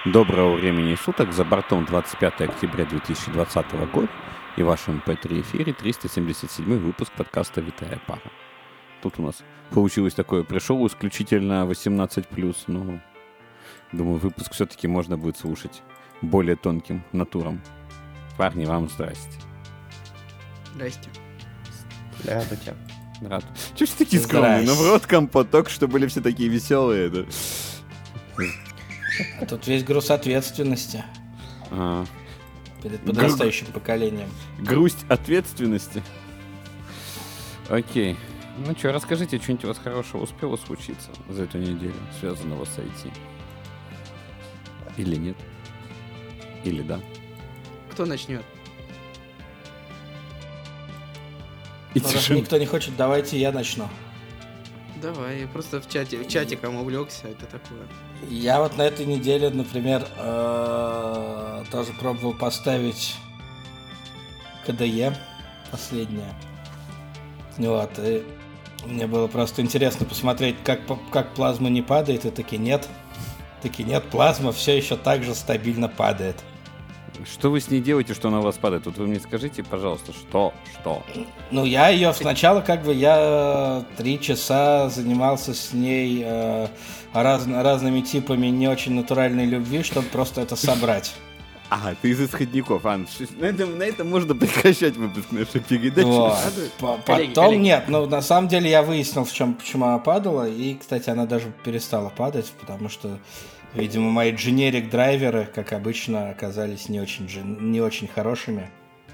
Доброго времени суток, за бортом 25 октября 2020 года и в вашем P3 эфире 377 выпуск подкаста «Витая пара». Тут у нас получилось такое, пришел исключительно 18+, но думаю, выпуск все-таки можно будет слушать более тонким натурам. Парни, вам здрасте. Здрасте. Здравствуйте. Рад. Чего все такие скромные? Ну, в рот компот, только что были все такие веселые. Да? Тут весь груз ответственности перед подрастающим поколением. Грусть ответственности? Окей. Ну что, расскажите, что-нибудь у вас хорошего успело случиться за эту неделю, связанного с IT? Или нет? Или да? Кто начнет? И Раз никто не хочет, давайте я начну. Давай, я просто в чатиком увлекся, это такое. Я вот на этой неделе, например, тоже пробовал поставить КДЕ последнее. Вот, и мне было просто интересно посмотреть, как плазма не падает, и таки нет, плазма все еще так же стабильно падает. Что вы с ней делаете, что она у вас падает? Вот вы мне скажите, пожалуйста, что? Ну, я ее сначала я 3 часа занимался с ней разными типами не очень натуральной любви, чтобы просто это собрать. Ага, ты из исходников, на этом можно прекращать выпуск нашей передачи. Вот. Потом нет, на самом деле я выяснил, почему она падала, и, кстати, она даже перестала падать, потому что, видимо, мои дженерик-драйверы, как обычно, оказались не очень хорошими.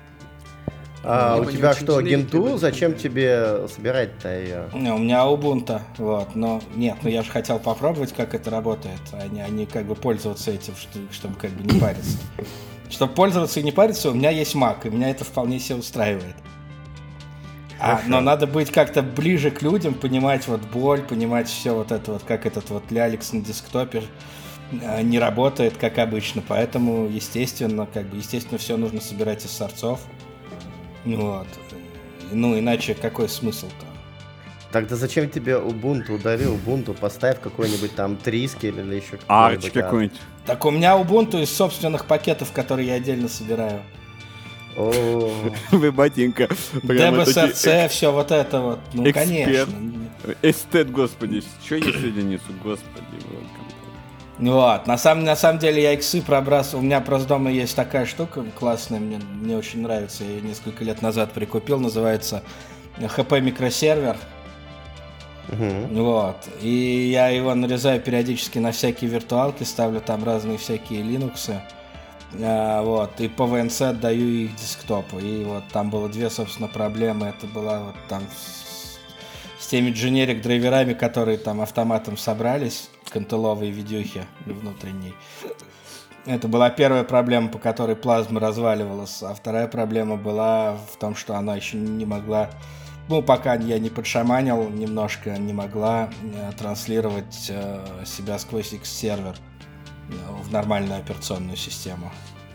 У тебя что, Генту? Зачем тебе собирать-то ее? У меня Ubuntu, вот, но я же хотел попробовать, как это работает, а не как бы пользоваться этим, чтобы как бы не париться. Чтобы пользоваться и не париться, у меня есть Mac, и меня это вполне себе устраивает. Но надо быть как-то ближе к людям, понимать вот боль, понимать все вот это вот, как этот вот Ляликс на десктопе не работает, как обычно, поэтому, естественно, все нужно собирать из сорцов. Вот. Ну, иначе какой смысл-то? Тогда зачем тебе Ubuntu? Удари Ubuntu, поставь какой-нибудь там Трискель или еще какой-нибудь. Арч какой-нибудь. Так у меня Ubuntu из собственных пакетов, которые я отдельно собираю. Вы, батенька. DBSRC, все вот это вот. Ну, конечно. Эстет, господи. Что я сегодня несу, господи. Вот, на самом деле я иксы пробрасывал. У меня просто дома есть такая штука классная, мне очень нравится. Я ее несколько лет назад прикупил, называется HP микросервер. Вот. И я его нарезаю периодически на всякие виртуалки, ставлю там разные всякие линуксы. Вот. И по VNC отдаю их десктопу. И вот там было 2, собственно, проблемы. Это была вот там с теми дженерик-драйверами, которые там автоматом собрались, кантеловые видюхи внутренней. Это была первая проблема, по которой плазма разваливалась, а вторая проблема была в том, что она еще не могла, пока я не подшаманил немножко, не могла транслировать себя сквозь X-сервер в нормальную операционную систему.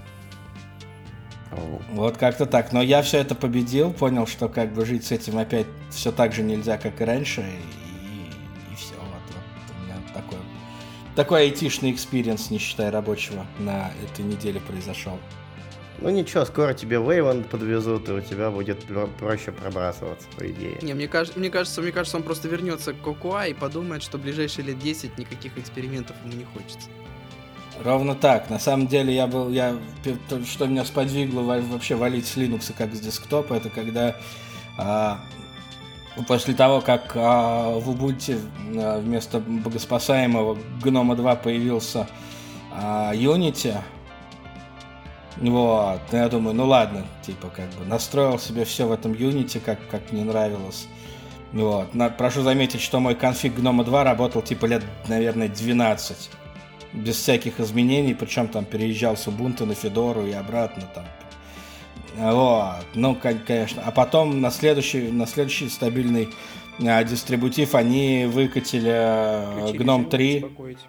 Вот как-то так. Но я все это победил, понял, что как бы жить с этим опять все так же нельзя, как и раньше, и все. Вот у меня такой айтишный экспириенс, не считая рабочего, на этой неделе произошел. Ну ничего, скоро тебе Wayland подвезут, и у тебя будет проще пробрасываться, по идее. Не, мне кажется, он просто вернется к Cocoa и подумает, что в ближайшие лет 10 никаких экспериментов ему не хочется. Ровно так. На самом деле что меня сподвигло вообще валить с Linux как с десктопа, это когда после того, как в Ubuntu вместо богоспасаемого GNOME 2 появился Unity, вот, я думаю, ну ладно, настроил себе все в этом Unity, как мне нравилось. Вот. Прошу заметить, что мой конфиг GNOME 2 работал лет, наверное, 12. Без всяких изменений, причем там переезжал с Ubuntu на Федору и обратно там. Вот, ну, конечно. А потом на следующий стабильный дистрибутив они выкатили GNOME 3.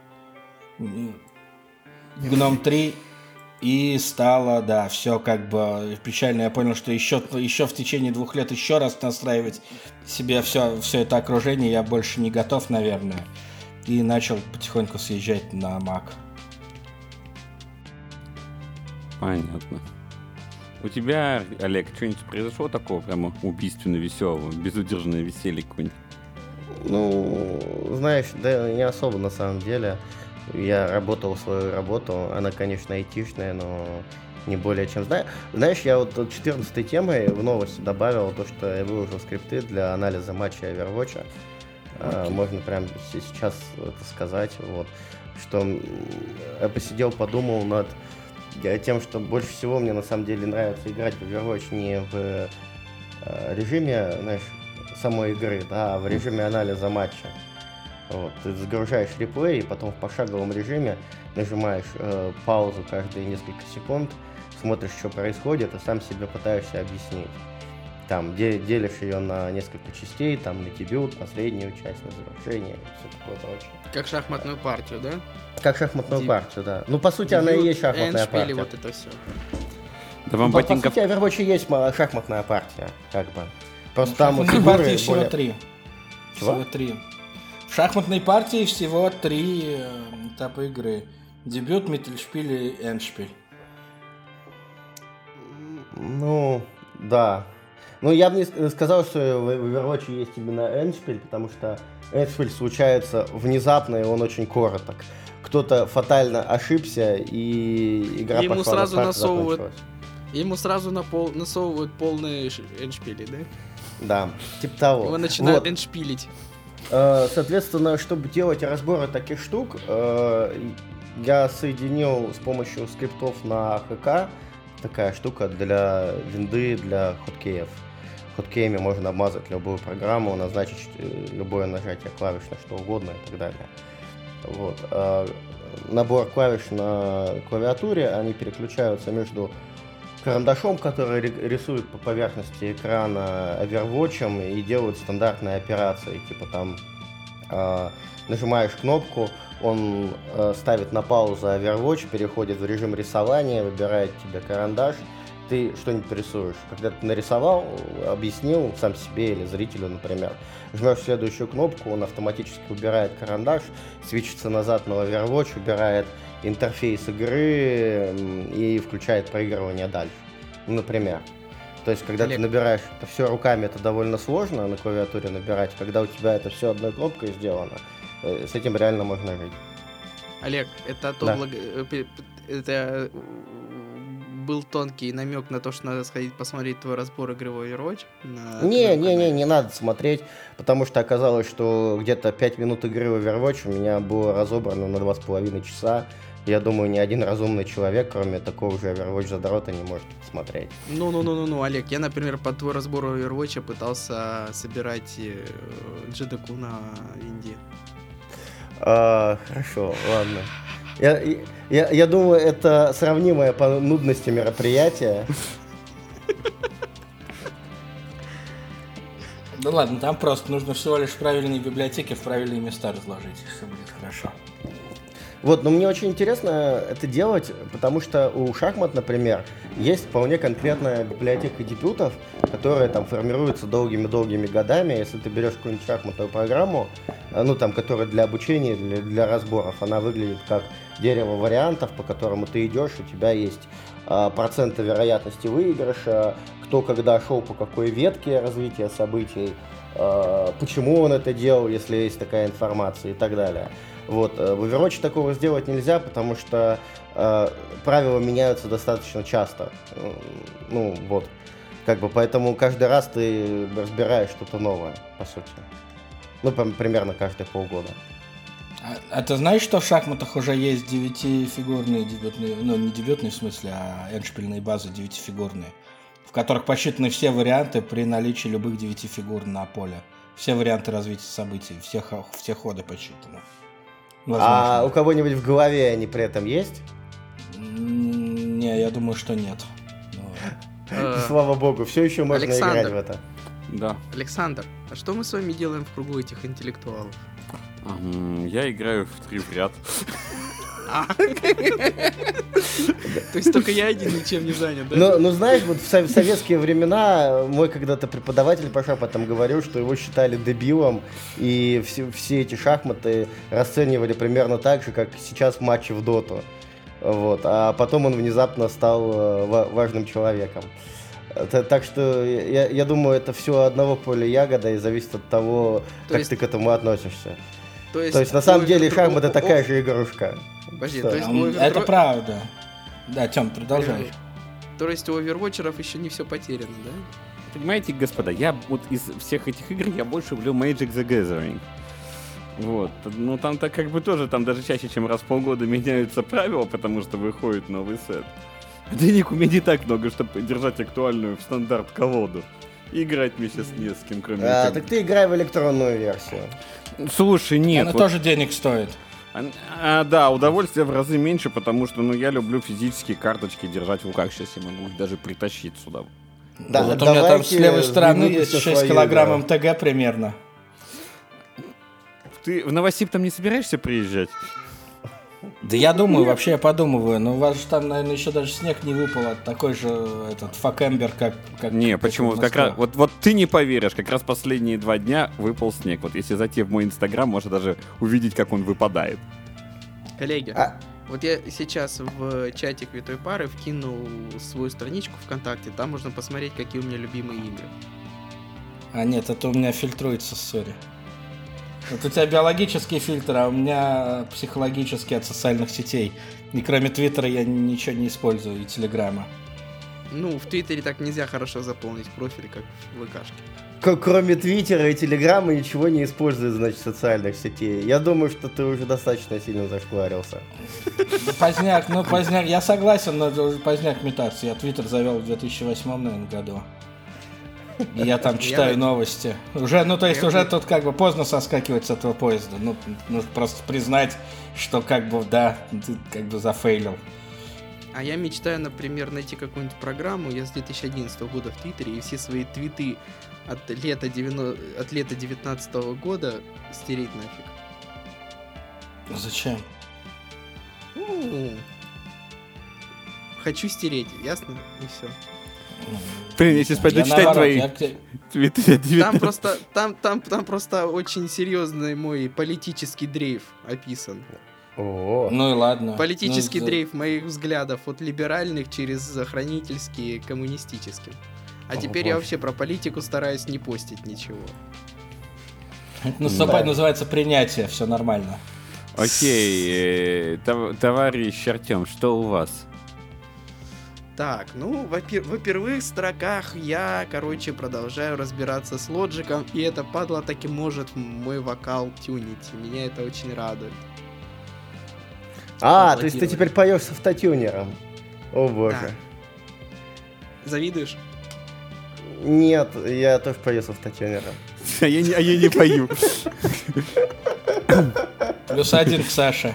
GNOME 3 и стало, да, все как бы печально. Я понял, что еще в течение 2 лет еще раз настраивать себе все это окружение я больше не готов, наверное. И начал потихоньку съезжать на Mac. Понятно. У тебя, Олег, что-нибудь произошло такого прямо убийственно веселого, безудержное веселье какое-нибудь? Ну, знаешь, да не особо на самом деле. Я работал свою работу, она, конечно, айтишная, но не более чем. Знаешь, я вот 14-й темой в новости добавил то, что я выложил скрипты для анализа матча Overwatch. Можно прямо сейчас это сказать, вот, что я посидел, подумал над тем, что больше всего мне на самом деле нравится играть в Overwatch не в режиме, знаешь, самой игры, да, а в режиме анализа матча. Вот, ты загружаешь реплей, и потом в пошаговом режиме нажимаешь паузу каждые несколько секунд, смотришь, что происходит, и сам себе пытаешься объяснить. Там делишь ее на несколько частей, там на дебют, на среднюю часть, на завершение, все такое прочее. Как шахматную партию, да? Как шахматную партию, да. Ну, по сути, она и есть шахматная партия. вот это все. Да вам По ботинков... сути, Overwatch и есть шахматная партия, как бы. Просто В там вот шахматной партии всего более... 3. Чего? Всего 3. В шахматной партии всего 3 этапа игры. Дебют, Миттельшпиль и Эндшпиль. Ну, да. Ну, я бы не сказал, что в Overwatch есть именно Эндшпиль, потому что Эндшпиль случается внезапно, и он очень короток. Кто-то фатально ошибся, и игра Ему пошла сразу на старт, насовывают. закончилась. Ему сразу насовывают полные эндшпили, да? Да, типа того. Его начинают Вот. эндшпилить. Соответственно, чтобы делать разборы таких штук, я соединил с помощью скриптов на ХК такая штука для винды, для хоткеев. Хоткеями можно обмазать любую программу, назначить любое нажатие клавиш на что угодно и так далее. Вот. Набор клавиш на клавиатуре, они переключаются между карандашом, который рисует по поверхности экрана, Overwatch'ем и делают стандартные операции. Типа там нажимаешь кнопку, он ставит на паузу Overwatch, переходит в режим рисования, выбирает тебе карандаш, ты что-нибудь рисуешь. Когда ты нарисовал, объяснил сам себе или зрителю, например, жмешь следующую кнопку, он автоматически убирает карандаш, свечится назад на Overwatch, убирает интерфейс игры и включает проигрывание дальше. Ну, например. То есть, когда Олег. ты набираешь это все руками, это довольно сложно на клавиатуре набирать. Когда у тебя это все одной кнопкой сделано, с этим реально можно жить. Олег, это Да. это был тонкий намек на то, что надо сходить посмотреть твой разбор игры в Overwatch? Не надо смотреть, потому что оказалось, что где-то 5 минут игры в Overwatch у меня было разобрано на 2,5 часа. Я думаю, ни один разумный человек, кроме такого же Overwatch-задрота, не может это смотреть. Ну, Олег, я, например, под твой разбор Overwatch пытался собирать GDQ на Инди. Хорошо, ладно. Я думаю, это сравнимое по нудности мероприятие. Да ладно, там просто нужно всего лишь правильные библиотеки в правильные места разложить, и все будет хорошо. Вот, но мне очень интересно это делать, потому что у шахмат, например, есть вполне конкретная библиотека дебютов, которая там формируется долгими-долгими годами. Если ты берешь какую-нибудь шахматную программу, ну там, которая для обучения, для разборов, она выглядит как дерево вариантов, по которому ты идешь, у тебя есть проценты вероятности выигрыша, кто когда шел по какой ветке развития событий, почему он это делал, если есть такая информация и так далее. Вот. В Overwatch такого сделать нельзя, потому что правила меняются достаточно часто. Ну, вот. Как бы, поэтому каждый раз ты разбираешь что-то новое, по сути. Ну, примерно каждые полгода. А ты знаешь, что в шахматах уже есть 9-фигурные дебютные, ну, не дебютные в смысле, а эндшпильные базы 9-фигурные, в которых посчитаны все варианты при наличии любых 9 фигур на поле. Все варианты развития событий, все ходы посчитаны. Возможно. А у кого-нибудь в голове они при этом есть? Не, я думаю, что нет. Слава богу, все еще можно Александр. играть в это. Да. Александр, а что мы с вами делаем в кругу этих интеллектуалов? Я играю в 3 в ряд. То есть только я один ничем не занят, да? Ну, знаешь, вот в советские времена мой когда-то преподаватель по шахматам говорил, что его считали дебилом, и все эти шахматы расценивали примерно так же, как сейчас матчи в доту. Вот, а потом он внезапно стал важным человеком. Так что я думаю, это все одного поля ягода и зависит от того, как ты к этому относишься. То есть на самом деле Шарм это такая же игрушка. Подожди, Что? то есть Это правда. Да, Тём, продолжай. То есть у овервотчеров еще не все потеряно, да? Понимаете, господа, я вот из всех этих игр я больше люблю Magic the Gathering. Вот. Ну там-то как бы тоже, там даже чаще, чем раз в полгода меняются правила, потому что выходит новый сет. Денег у меня не так много, чтобы держать актуальную в стандарт колоду. И играть мне сейчас не с кем, кроме... Так ты играй в электронную версию. Слушай, нет. Она тоже денег стоит. Да, удовольствие в разы меньше, потому что, я люблю физические карточки держать в руках. Сейчас я могу их даже притащить сюда. Да, вот у меня там с левой стороны есть 6 килограмм МТГ примерно. Ты в Новосиб там не собираешься приезжать? Да я думаю, вообще я подумываю, но у вас же там, наверное, еще даже снег не выпал, такой же этот факембер, как не, почему? Как раз, вот ты не поверишь, как раз последние 2 дня выпал снег. Вот если зайти в мой инстаграм, можно даже увидеть, как он выпадает. Коллеги, вот я сейчас в чатик Витой Пары вкинул свою страничку ВКонтакте, там можно посмотреть, какие у меня любимые игры. А нет, это у меня фильтруется, сори. Вот у тебя биологический фильтр, а у меня психологический от социальных сетей. И кроме Твиттера я ничего не использую, и Телеграма. Ну, в Твиттере так нельзя хорошо заполнить профиль, как в ВКшке. Кроме Твиттера и Телеграма ничего не использует, значит, социальных сетей. Я думаю, что ты уже достаточно сильно зашкварился. Поздняк, поздняк. Я согласен, но это уже поздняк метаться. Я Твиттер завел в 2008, наверное, году. И я там читаю новости. Уже, уже тут как бы поздно соскакивать с этого поезда. Нужно просто признать, что как бы, да, ты как бы зафейлил. А я мечтаю, например, найти какую-нибудь программу. Я с 2011 года в Твиттере, и все свои твиты от лета 19 года стереть нафиг. Зачем? Хочу стереть, ясно? И все. Блин, я сейчас пойду читать твои твиты. Там просто очень серьезный мой политический дрейф описан. Ну и ладно. Политический дрейф моих взглядов от либеральных через хранительские, коммунистическим. А теперь я вообще про политику стараюсь не постить ничего. Это называется принятие, все нормально. Окей, товарищ Артем, что у вас? Так, во первых строках я, продолжаю разбираться с Лоджиком, и эта падла таки может мой вокал тюнить, и меня это очень радует. То есть ты теперь поешь с автотюнером? О боже. Да. Завидуешь? Нет, я тоже пою с автотюнером. А я не пою. +1 к Саше.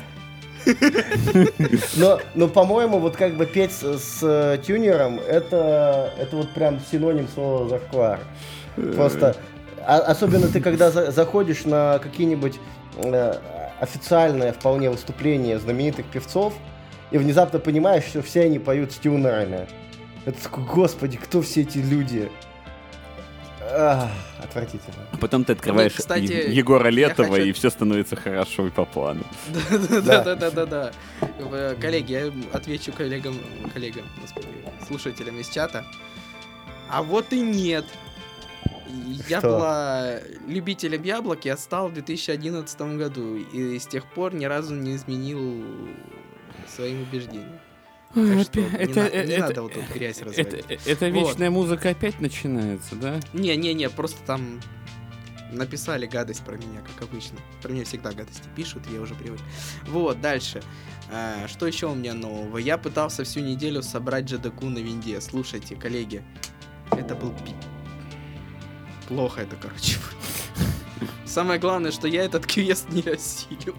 Но, по-моему, вот как бы петь с тюнером, это вот прям синоним слова зашквар. Просто, особенно ты когда заходишь на какие-нибудь официальные вполне выступления знаменитых певцов, и внезапно понимаешь, что все они поют с тюнерами. Это такой, господи, кто все эти люди? Отвратительно. А потом ты открываешь Егора Летова, и все становится хорошо и по плану. Да. Коллеги, я отвечу коллегам, господи, слушателям из чата. А вот и нет. Я была любителем яблок, я стал в 2011 году, и с тех пор ни разу не изменил своим убеждениям. Так что не надо вот тут грязь разводить. Это вечная музыка опять начинается, да? Не, просто там написали гадость про меня, как обычно. Про меня всегда гадости пишут, я уже привык. Вот, дальше. Что еще у меня нового? Я пытался всю неделю собрать JDQ на винде. Слушайте, коллеги, это был плохо это, короче. Самое главное, что я этот квест не осилил.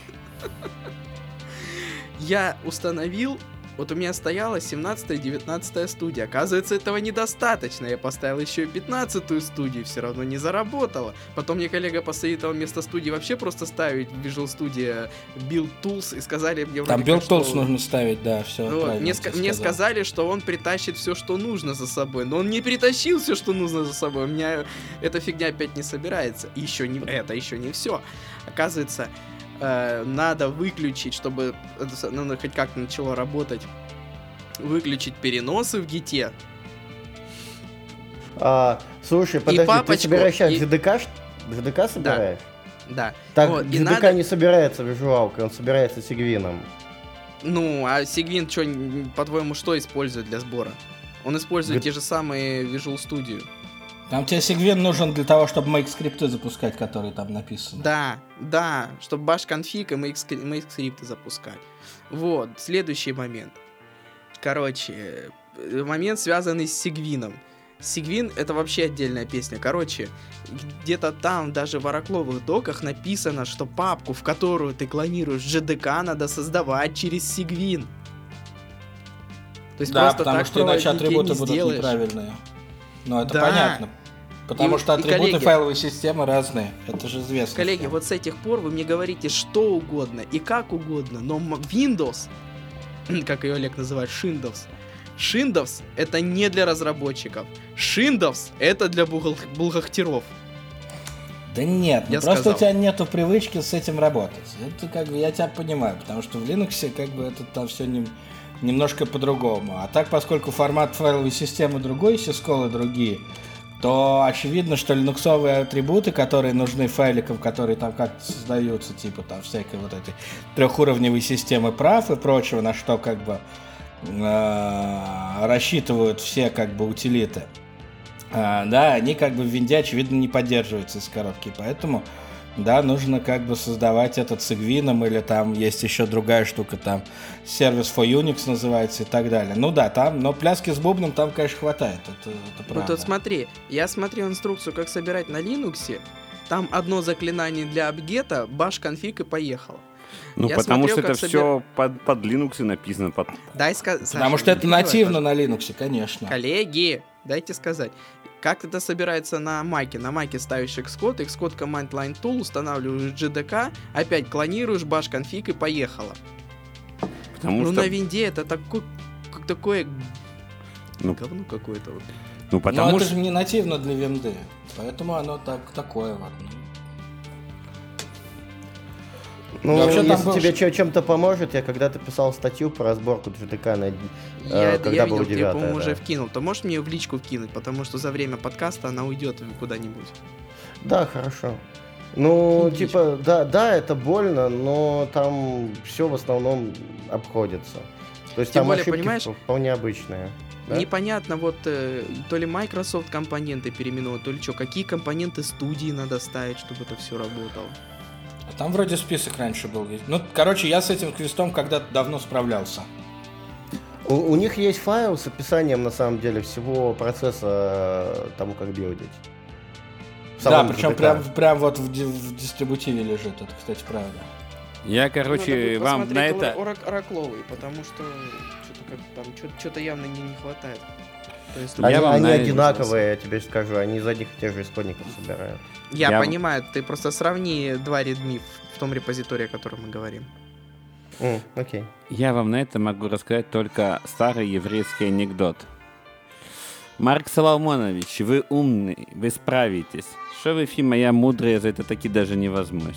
Я установил. Вот у меня стояла 17-я, 19-я студия. Оказывается, этого недостаточно. Я поставил еще и 15-ю студию, все равно не заработало. Потом мне коллега посоветовал вместо студии вообще просто ставить в Visual Studio Build Tools и сказали мне... Там Build Tools нужно ставить, да, все вот, мне сказали, что он притащит все, что нужно за собой. Но он не притащил все, что нужно за собой. У меня эта фигня опять не собирается. И еще не все. Оказывается... надо выключить, чтобы это хоть как-то начало работать, выключить переносы в гите. Слушай, подожди, папочку, ты собираешь сейчас GDK собираешь? Да. Так, Вот, и GDK надо- не собирается визуалкой, он собирается сигвином. Ну, а Sigwin, по-твоему, что использует для сбора? Он использует те же самые Visual Studio. Там тебе Sigwin нужен для того, чтобы make-скрипты запускать, которые там написаны. Да, чтобы bash config и make скрипты запускать. Вот, следующий момент. Короче, момент, связанный с Sigwin. Sigwin — это вообще отдельная песня. Короче, где-то там, даже в оракловых доках написано, что папку, в которую ты клонируешь JDK, надо создавать через Sigwin. То есть Да, просто потому так что иначе проводники атрибуты не будут сделаешь. неправильные. Ну, это Да. понятно. Потому что И, атрибуты коллеги, файловой системы разные. Это же известно. Коллеги, всем. вот с этих пор вы мне говорите что угодно и как угодно, но Windows, как ее Олег называет, Windows это не для разработчиков. Windows это для бухгалтеров. Да нет, Я просто сказал. у тебя нету привычки с этим работать. Это как бы я тебя понимаю, потому что в Linux как бы это там все немножко по-другому. А так, поскольку формат файловой системы другой, сисколы другие, то очевидно, что линуксовые атрибуты, которые нужны файликам, которые там как-то создаются, типа там всякой вот этой трехуровневой системы прав и прочего, на что как бы рассчитывают все как бы утилиты, да, они как бы в винде, очевидно, не поддерживаются из коробки, поэтому, да, нужно как бы создавать этот с Sigwin, или там есть еще другая штука, там Service for Unix называется и так далее. Ну да, там, но пляски с бубном там, конечно, хватает, это правда. Вот смотри, я смотрел инструкцию, как собирать на Linux, там одно заклинание для апгета, bash config и поехало. Ну, Я потому смотрел, что это как все под Linux и написано. Дай сказать. Потому что это нативно на Linux, конечно. Коллеги, дайте сказать. Как это собирается на Маке? На Маке ставишь Xcode, Xcode Command Line Tool, устанавливаешь JDK, опять клонируешь, bash config и поехало. Потому Ну, что... на винде это такое Ну, говно какое-то. Вот. ну, Но потому это что... же не нативно для винды, поэтому оно такое вот. Ну, Да, вообще там если был- тебе чем-то поможет, я когда-то писал статью по разборку JDK, Я когда видел, был ты, 9, по-моему, уже да. вкинул. То можешь мне ее в личку вкинуть, потому что за время подкаста она уйдет куда-нибудь. Да, хорошо. Ну, Отлично. типа, да, это больно, но там все в основном обходится. То есть Тем там более, ошибки понимаешь, вполне обычные. Да? Непонятно, вот то ли Microsoft компоненты переименовывают, то ли что, какие компоненты студии надо ставить, чтобы это все работало. А там вроде список раньше был. Ну, короче, я с этим квестом когда-то давно справлялся. У них есть файл с описанием, на самом деле, всего процесса того, как билдить. В Да, самом причем JDK. прям вот в дистрибутиве лежит, это, кстати, правда. Я, Надо короче, будет вам на посмотреть это... Оракловый, потому что что-то явно не хватает. То есть, Я вам Они на это одинаковые, я тебе скажу, они из одних и тех же исходников собирают. я Я- понимаю, ты просто сравни два редми в том репозитории, о котором мы говорим. Окей. Я вам на это могу рассказать только старый еврейский анекдот. Марк Соломонович, вы умный, вы справитесь. Что вы, Фи, моя мудрая, за это таки даже не возьмусь.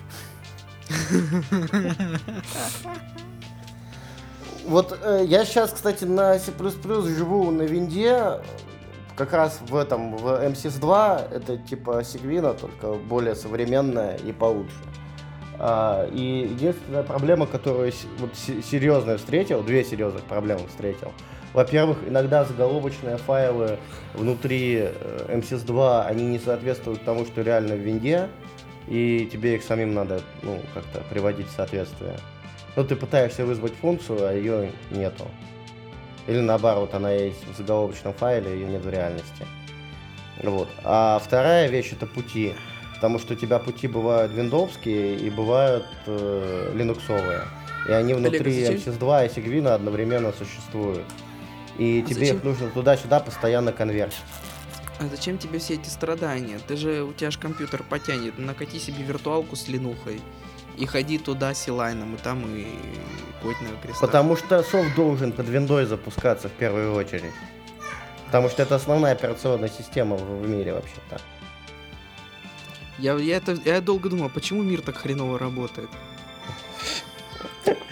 Вот я сейчас, кстати, на C++ живу на винде, как раз в MSys2, это типа Sigwin, только более современная и получше. И единственная проблема, которую серьезную встретил, две серьезных проблемы встретил. Во-первых, иногда заголовочные файлы внутри MSys2, они не соответствуют тому, что реально в винде, и тебе их самим надо, как-то приводить в соответствие. Ну, ты пытаешься вызвать функцию, а ее нету. Или наоборот, она есть в заголовочном файле, ее нет в реальности. Вот. А вторая вещь — это пути. Потому что у тебя пути бывают виндовские и бывают линуксовые. И они внутри зачем? MSys2 и Sigwin одновременно существуют. И А тебе зачем? их нужно туда-сюда постоянно конвертить. А зачем тебе все эти страдания? У тебя же компьютер потянет. Накати себе виртуалку с линухой и ходи туда с Силайном, и там и коть на крестах. Потому что софт должен под виндой запускаться в первую очередь. Потому что это основная операционная система в мире вообще-то. Я долго думал, почему мир так хреново работает.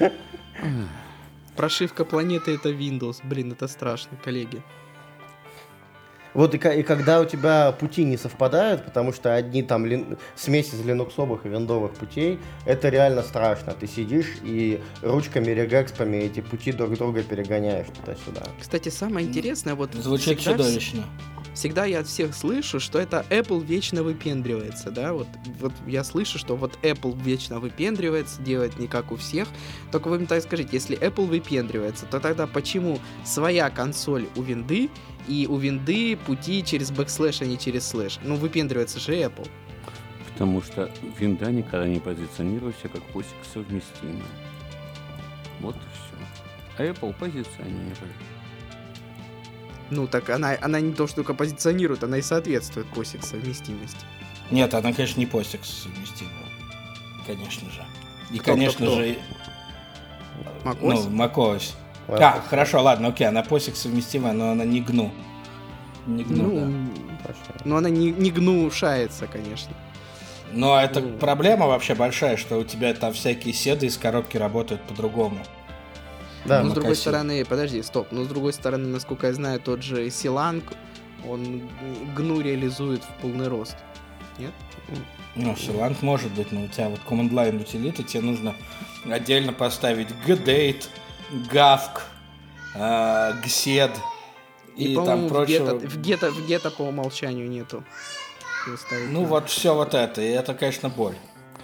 Прошивка планеты — это Windows. Блин, это страшно, коллеги. Вот и когда у тебя пути не совпадают, потому что одни там смесь из линуксовых и виндовых путей, это реально страшно. Ты сидишь и ручками, регекспами эти пути друг друга перегоняешь туда-сюда. Кстати, самое интересное, вот Звучит чудовищно. Всегда я от всех слышу, что это Apple вечно выпендривается, да, вот я слышу, что вот Apple вечно выпендривается, делает не как у всех. Только вы мне так скажите, если Apple выпендривается, то тогда почему своя консоль у винды, и у винды пути через бэкслэш, а не через слэш? Ну, выпендривается же Apple. Потому что винда никогда не позиционирует себя как POSIX совместимая. Вот и все. А Apple позиционирует. Ну, так она не то, что только позиционирует, она и соответствует POSIX совместимости. Нет, она, конечно, не POSIX совместимая. Конечно же. И, Кто? конечно же... macOS? Ну, macOS. Хорошо, ладно, окей, она POSIX совместимая, но она не GNU. Не GNU, да. Ну, она не гнушается, конечно. Но это проблема вообще большая, что у тебя там всякие седы из коробки работают по-другому. Да, но с другой стороны, подожди, стоп. Но с другой стороны, насколько я знаю, тот же Силанг, он GNU реализует в полный рост. Нет? Ну, Силанг может быть, но у тебя вот Command Line утилиты, тебе нужно отдельно поставить gdate, gavk, gsed и там прочего. Где-то по умолчанию нету. Ну, вот все вот это, и это, конечно, боль.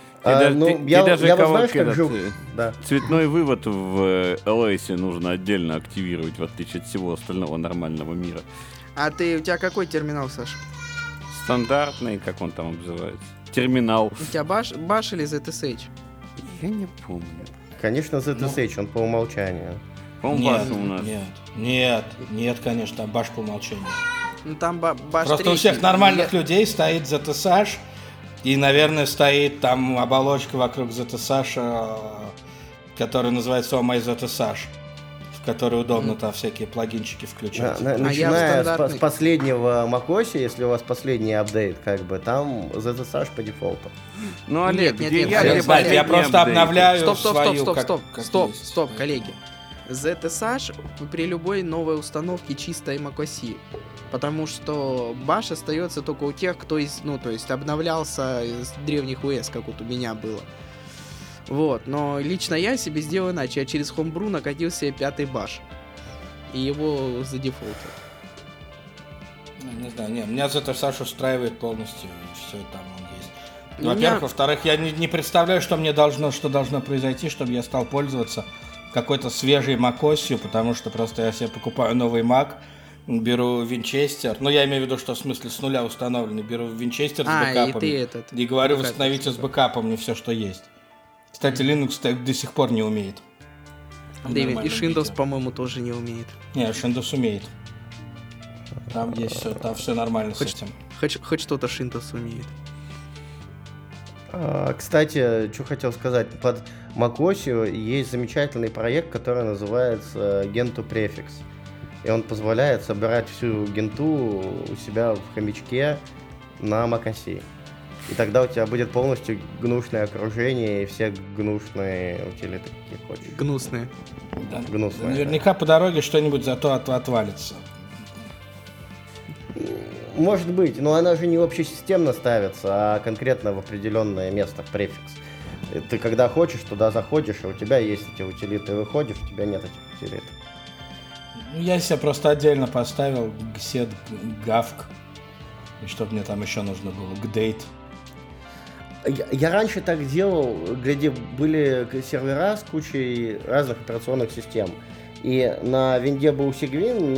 Цветной вывод в LS нужно отдельно активировать, в отличие от всего остального нормального мира. А у тебя какой терминал, Саш? Стандартный, как он там называется? Терминал. У тебя баш или ZSH? Я не помню. Конечно, ZSH, он по умолчанию. По-моему, баш у нас. Нет, конечно, там баш по умолчанию. Ну там баш просто 3. У всех нормальных людей стоит ZSH, и, наверное, стоит там оболочка вокруг ZSH, которая называется OMyZSH, в которой удобно там всякие плагинчики включать. Начиная с последнего macOS, если у вас последний апдейт, как бы, там ZSH по дефолту. Ну, Олег, я просто обновляю свою... Стоп, коллеги. ZSH при любой новой установке чистой macOS. Потому что баш остается только у тех, кто обновлялся из древних ОС, как вот у меня было. Вот, но лично я себе сделал иначе. Я через Homebrew накатил себе 5-й баш. И его задефолтил. Не знаю, меня ZSH устраивает полностью, и все там он есть. Во-первых, во-вторых, я не представляю, что должно произойти, чтобы я стал пользоваться какой-то свежей macOS, потому что просто я себе покупаю новый Mac, беру Винчестер, я имею в виду, что в смысле с нуля установленный, беру Винчестер с бэкапами и говорю, восстановите с бэкапом мне все, что есть. Кстати, Linux до сих пор не умеет. Дэвид, и Windows, по-моему, тоже не умеет. Нет, Windows умеет. Там есть все, там все нормально с этим. Хоть что-то Windows умеет. Кстати, что хотел сказать, под macOS есть замечательный проект, который называется Gentoo Prefix. И он позволяет собирать всю генту у себя в хомячке на macOS. И тогда у тебя будет полностью гнусное окружение и все гнусные утилиты, какие хочешь. Гнусные. Да. Гнусные. Наверняка по дороге что-нибудь зато отвалится. Может быть, но она же не общесистемно ставится, а конкретно в определенное место, в префикс. Ты когда хочешь, туда заходишь, и у тебя есть эти утилиты, выходишь, у тебя нет этих утилит. Я себе просто отдельно поставил gsed, gavk, и что мне там еще нужно было, gdate. Я раньше так делал, где были сервера с кучей разных операционных систем. И на винде был Cygwin,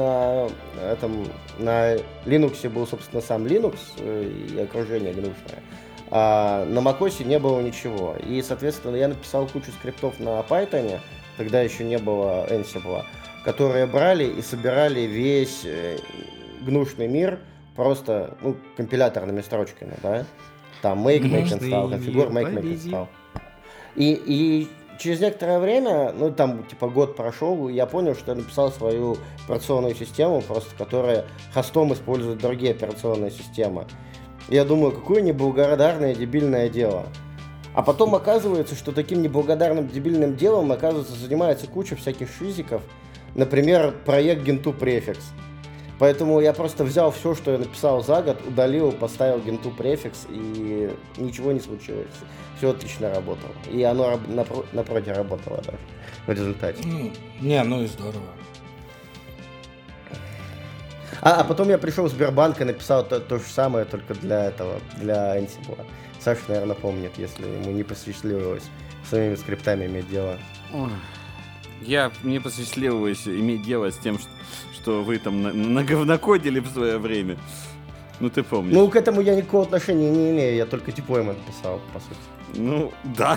на Linux был, собственно, сам Linux и окружение гнусное. А на macOS не было ничего. И, соответственно, я написал кучу скриптов на Python, тогда еще не было Ansible, которые брали и собирали весь гнусный мир просто компиляторными строчками, да? Там make install, configure, make install. И через некоторое время, там типа год прошел, и я понял, что я написал свою операционную систему, просто которая хостом использует другие операционные системы. И я думаю, какое неблагодарное, дебильное дело. А потом оказывается, что таким неблагодарным дебильным делом, оказывается, занимается куча всяких шизиков. Например, проект Gentoo Prefix. Поэтому я просто взял все, что я написал за год, удалил, поставил Gentoo Prefix, и ничего не случилось. Все отлично работало. И оно на проде работало даже в результате. Ну и здорово. А потом я пришел в Сбербанк и написал то же самое, только для Ansible. Саша, наверное, помнит, если ему не посчастливилось своими скриптами иметь дело. Мне посчастливилось иметь дело с тем, что вы там наговнокодили в свое время. Ну, ты помнишь. Ну, к этому я никакого отношения не имею, я только deployment писал, по сути. Ну, да.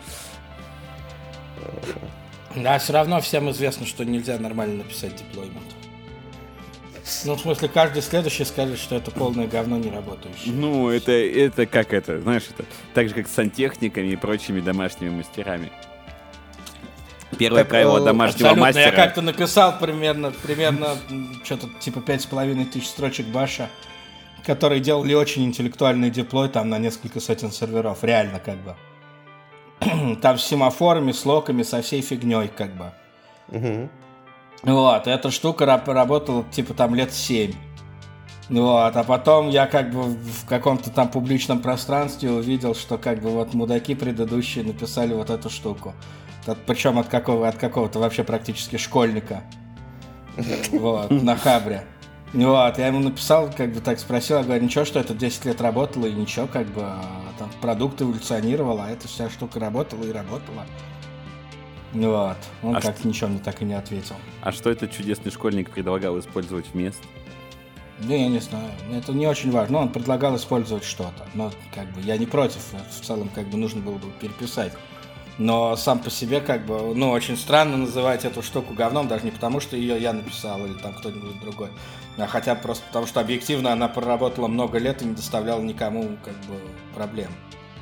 Да, все равно всем известно, что нельзя нормально написать деплоймент. Ну, в смысле, каждый следующий скажет, что это полное говно не работающее. Ну, это как это, знаешь, это так же, как с сантехниками и прочими домашними мастерами. Первое правило домашнего абсолютно. мастера. Я как-то написал примерно что-то типа 5500 строчек баша, которые делали очень интеллектуальный деплой там на несколько сотен серверов. Реально, как бы. Там с семафорами, с локами, со всей фигней, как бы. Угу. Вот, эта штука работала типа там лет 7. Вот, а потом я как бы в каком-то там публичном пространстве увидел, что как бы вот мудаки предыдущие написали вот эту штуку. Причем от какого-то вообще практически школьника. Вот, на Хабре. Вот, я ему написал, как бы так спросил, я говорю, ничего, что это 10 лет работало, и ничего, как бы там продукт эволюционировал, а эта вся штука работала и работала. Вот, он как-то ничего мне так и не ответил. А что этот чудесный школьник предлагал использовать вместо? Да я не знаю, это не очень важно, он предлагал использовать что-то, но как бы я не против, в целом как бы нужно было бы переписать. Но сам по себе, как бы, ну, очень странно называть эту штуку говном, даже не потому, что ее я написал или там кто-нибудь другой, а хотя просто потому, что объективно она проработала много лет и не доставляла никому, как бы, проблем.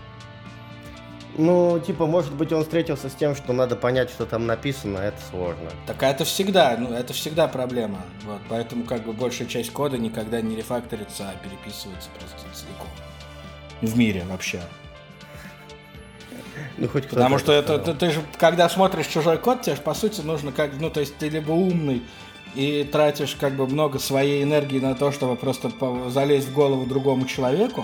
Ну, типа, может быть, он встретился с тем, что надо понять, что там написано, это сложно. Так это всегда проблема. Вот, поэтому, как бы, большая часть кода никогда не рефакторится, а переписывается просто целиком. В мире вообще. Ну, хоть потому что ты же, когда смотришь чужой код, тебе же, по сути, нужно как, ну, то есть ты либо умный и тратишь как бы много своей энергии на то, чтобы просто залезть в голову другому человеку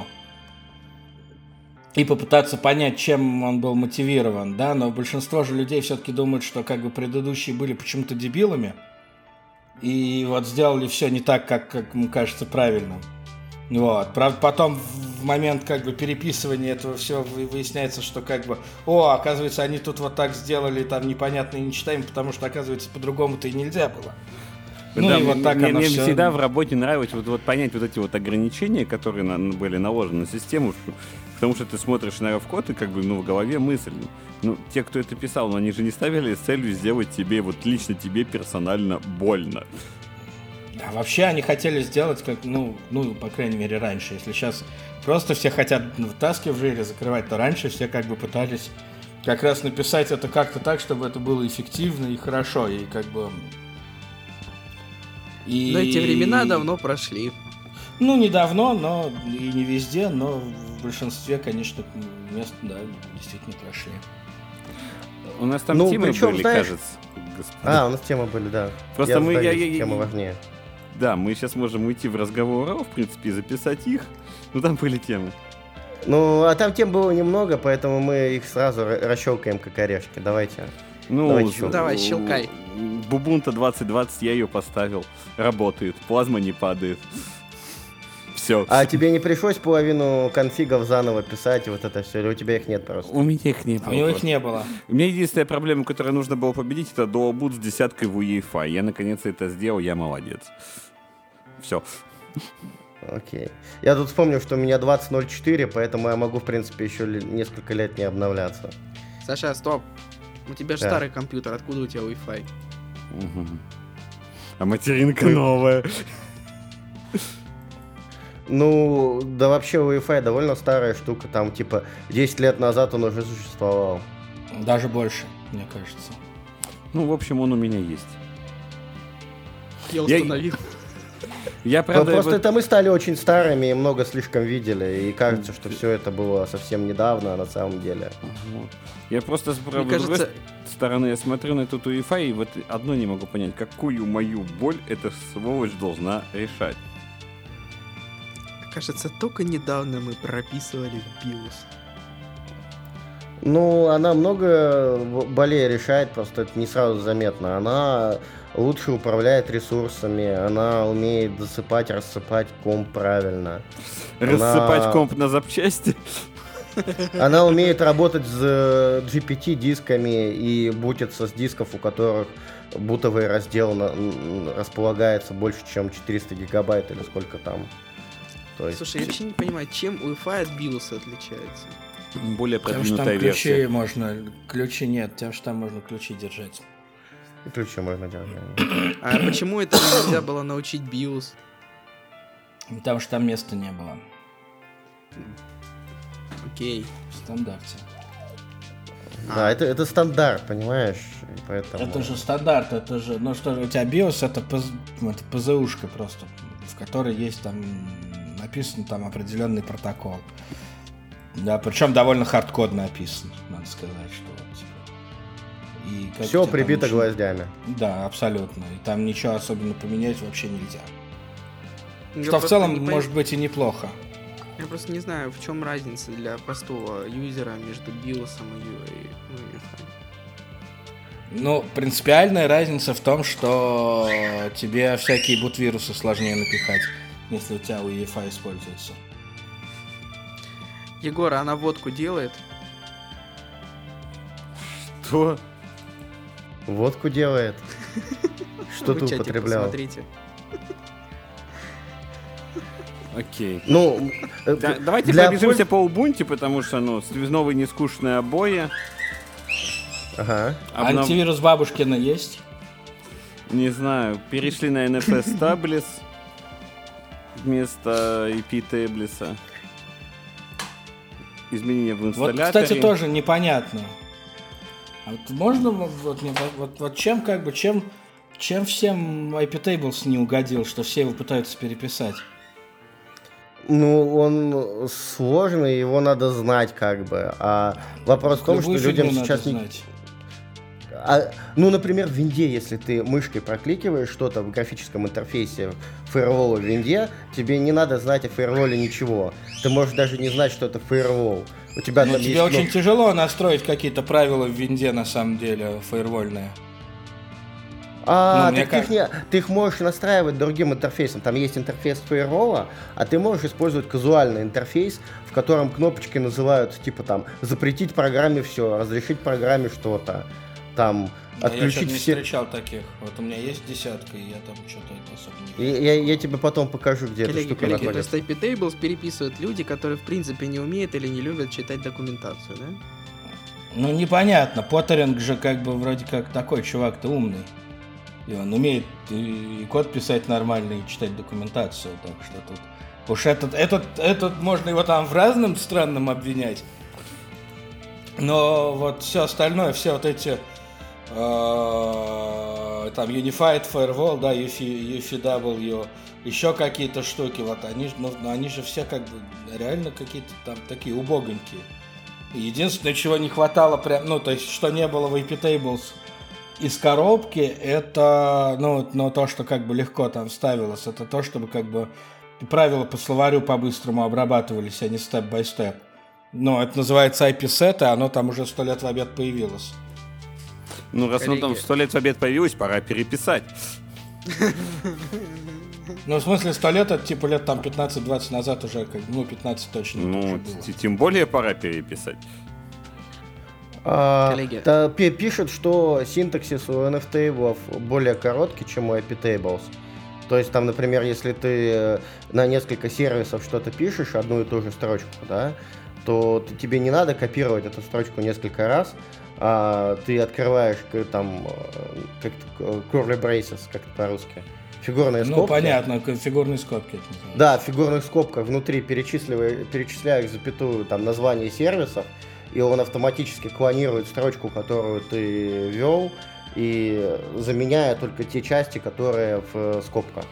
и попытаться понять, чем он был мотивирован, да, но большинство же людей все-таки думают, что как бы предыдущие были почему-то дебилами и вот сделали все не так, как им кажется правильным. Вот. Правда, потом в момент как бы переписывания этого всего выясняется, что как бы, оказывается, они тут вот так сделали, там непонятно и нечитаемо, потому что, оказывается, по-другому-то и нельзя было. Ну да, и вот так мне все... всегда в работе нравилось вот понять вот эти вот ограничения, которые были наложены на систему, потому что ты смотришь на в код и как бы, ну, в голове мысль. Ну, те, кто это писал, но они же не ставили целью сделать тебе, вот лично тебе персонально больно. Да, вообще они хотели сделать как, ну, по крайней мере, раньше. Если сейчас просто все хотят таски в жире закрывать, то раньше все как бы пытались как раз написать это как-то так, чтобы это было эффективно и хорошо, и как бы... Но эти времена давно прошли. Ну, не давно, но и не везде, но в большинстве, конечно, мест, да, действительно прошли. У нас там темы были, знаешь... кажется. Господа. У нас темы были, да. Просто тема важнее. Да, мы сейчас можем уйти в разговор, в принципе, и записать их, но там были темы. Ну, а там тем было немного, поэтому мы их сразу расщелкаем как орешки. Давайте. Давай, щелкай. Бубунта 2020, я ее поставил. Работает, плазма не падает. Все. А тебе не пришлось половину конфигов заново писать, вот это все, или у тебя их нет просто? У меня их не было. У него их не было. У меня единственная проблема, которую нужно было победить, это dual boot с 10 в UEFI. Я наконец это сделал, я молодец. Все. Окей. Я тут вспомнил, что у меня 20.04, поэтому я могу, в принципе, еще несколько лет не обновляться. Саша, стоп. У тебя же старый компьютер, откуда у тебя Wi-Fi? Угу. А материнка новая. Ну, да вообще Wi-Fi довольно старая штука, там типа 10 лет назад он уже существовал. Даже больше, мне кажется. Ну, в общем, он у меня есть. Я установил. Просто это мы стали очень старыми и много слишком видели, и кажется, что все это было совсем недавно, а на самом деле. Я просто, с другой стороны, я смотрю на эту УЕФА и вот одно не могу понять, какую мою боль эта сволочь должна решать. Кажется, только недавно мы прописывали BIOS. Ну, она много болей решает, просто это не сразу заметно. Она лучше управляет ресурсами, она умеет досыпать, рассыпать комп правильно. Рассыпать комп на запчасти? Она умеет работать с GPT-дисками и бутиться с дисков, у которых бутовый раздел располагается больше, чем 400 гигабайт или сколько там. То есть... Слушай, я вообще не понимаю, чем UEFI от BIOS отличается? Более продвинутая там версия. Ключи нет, тем, что там можно ключи держать. И ключи можно делать. А почему это нельзя было научить BIOS? Потому что там места не было. Окей. В стандарте. Да, это стандарт, понимаешь? И поэтому... Это же стандарт, это же... Ну что, у тебя BIOS это ПЗУшка просто, в которой есть там... Написан там определенный протокол. Да, причем довольно хардкодно описан, надо сказать, что типа... Все прибито гвоздями. Да, абсолютно. И там ничего особенно поменять вообще нельзя. Я что в целом может быть и неплохо. Я просто не знаю, в чем разница для простого юзера между BIOS и UEFI. Ну, принципиальная разница в том, что тебе всякие бут-вирусы сложнее напихать, если у тебя UEFI используется. Егор, она водку делает? Что? Водку делает? Что ты употреблял? Посмотрите. Окей. Ну, давайте пробежимся по Ubuntu, потому что, новые нескучные обои. Ага. Антивирус бабушкина есть? Не знаю. Перешли на NFS Tablets вместо EP Tablets. Изменения в инсталляторе. Вот, кстати, тоже непонятно. А вот можно вот чем всем IP Tables не угодил, что все его пытаются переписать? Ну, он сложный, его надо знать, как бы. А вопрос в том, что людям сейчас не... например, в винде, если ты мышкой прокликиваешь что-то в графическом интерфейсе фаервола в винде, тебе не надо знать о фаерволе ничего. Ты можешь даже не знать, что это фаервол. У тебя там тебе есть... очень тяжело настроить какие-то правила в винде, на самом деле, фаервольные. Ты их можешь настраивать другим интерфейсом. Там есть интерфейс фаервола, а ты можешь использовать казуальный интерфейс, в котором кнопочки называют, типа там, запретить программе все, разрешить программе что-то. Там, отключить я все... не встречал таких. Вот у меня есть 10, и я там что-то особо не... Я тебе потом покажу, где эта штука находится. То есть IP Tables переписывают люди, которые в принципе не умеют или не любят читать документацию, да? Ну, непонятно. Поттеринг же как бы вроде как такой чувак-то умный. И он умеет и код писать нормально, и читать документацию. Так что тут... Уж этот можно его там в разном странном обвинять. Но вот все остальное, все вот эти... там Unified Firewall, да, UFW, еще какие-то штуки, вот они же все как бы реально какие-то там такие убогонькие. Единственное, чего не хватало прям, то есть, что не было в IP Tables из коробки, это, то, что как бы легко там ставилось, это то, чтобы как бы правила по словарю по-быстрому обрабатывались, а не степ-бай-степ. Это называется IP-сет, и оно там уже 100 лет в обед появилось. Раз оно там 100 лет в обед появилось, пора переписать. В смысле 100 лет, это типа лет там 15-20 назад уже, 15 точно. Тем более пора переписать. Коллеги. Пишут, что синтаксис у NF-таблов более короткий, чем у IP-tables. То есть там, например, если ты на несколько сервисов что-то пишешь, одну и ту же строчку, да, то тебе не надо копировать эту строчку несколько раз, а ты открываешь там curly braces, как-то по-русски. Фигурные скобки. Понятно, фигурные скобки. Да, в фигурных скобках внутри перечисляешь запятую там название сервисов, и он автоматически клонирует строчку, которую ты ввел, и заменяя только те части, которые в скобках.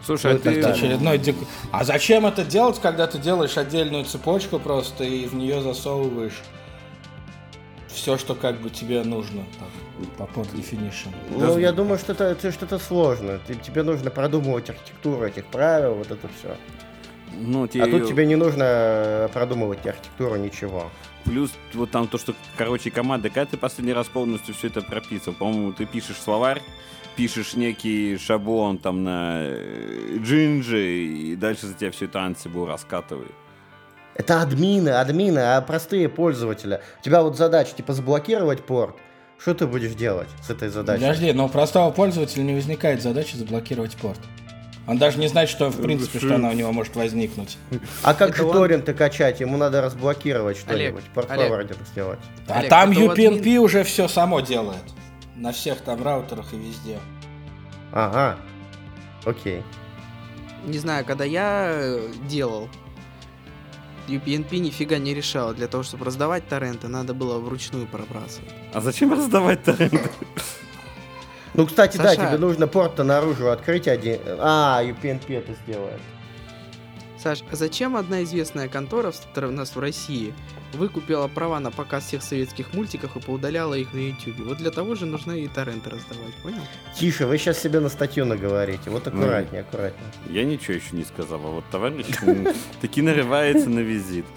Слушай, очередной А зачем это делать, когда ты делаешь отдельную цепочку просто и в нее засовываешь все, что как бы тебе нужно по под definition? Ну, я думаю, что это что-то сложно. Тебе нужно продумывать архитектуру этих правил, вот это все. А тут тебе не нужно продумывать архитектуру, ничего. Плюс вот там то, что, короче, команда, когда ты последний раз полностью все это прописал, по-моему, ты пишешь словарь, пишешь некий шаблон там на джинджи, и дальше за тебя все это Ansible раскатывает. Это админы, а простые пользователи. У тебя вот задача, типа, заблокировать порт. Что ты будешь делать с этой задачей? Подожди, но у простого пользователя не возникает задачи заблокировать порт. Он даже не знает, что в принципе, что она у него может возникнуть. А как же торренты качать? Ему надо разблокировать что-нибудь, порт-форвардинг сделать. А там UPnP уже все само делает. На всех там раутерах и везде. Ага, окей. Не знаю, когда я делал, UPnP нифига не решал. Для того, чтобы раздавать торренты, надо было вручную пробрасывать. А зачем раздавать торренты? Ну, кстати, Саша... да, тебе нужно порт-то наружу открыть один. UPnP это сделает. Саш, а зачем одна известная контора, которая у нас в России, выкупила права на показ всех советских мультиков и поудаляла их на YouTube? Вот для того же нужно и торренты раздавать, понял? Тише, вы сейчас себе на статью наговорите. Вот аккуратнее, аккуратнее. Я ничего еще не сказал, а вот товарищ таки нарывается на визит.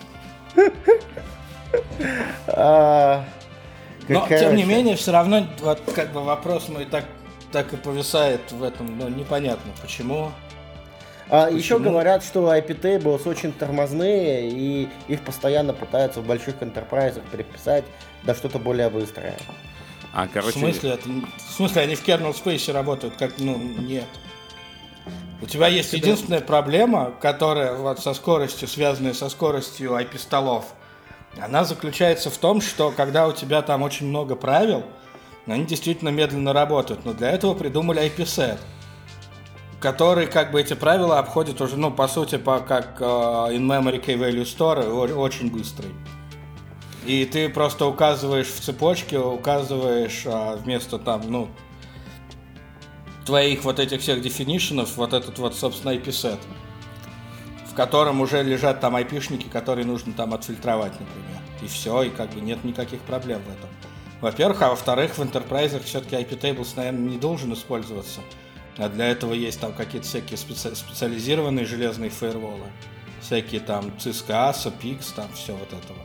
Но, тем не менее, все равно вот, как бы вопрос мой так и повисает в этом, ну, непонятно, почему. Еще говорят, что IP tables очень тормозные, и их постоянно пытаются в больших энтерпрайзах переписать на что-то более быстрое. В смысле, они в kernel space работают? Нет. У тебя есть единственная проблема, которая вот со скоростью, связанная со скоростью IP-столов. Она заключается в том, что когда у тебя там очень много правил, они действительно медленно работают. Но для этого придумали IP-set, который как бы эти правила обходит уже, по сути, как in-memory key value store, очень быстрый. И ты просто указываешь в цепочке, вместо там, твоих вот этих всех definition'ов, вот этот вот, собственно, IP-set, в котором уже лежат там IP-шники, которые нужно там отфильтровать, например. И все, и как бы нет никаких проблем в этом. Во-первых, а во-вторых, в enterprise все-таки IP tables, наверное, не должен использоваться. А для этого есть там какие-то всякие специализированные железные фаерволы. Всякие там CSKA, SOPX, там все вот это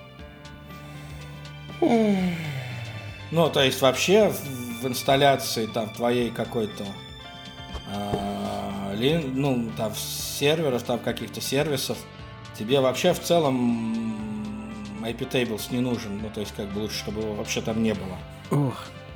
вот. То есть вообще в инсталляции там твоей какой-то там серверов, там каких-то сервисов, тебе вообще в целом IP tables не нужен. То есть как бы лучше, чтобы его вообще там не было.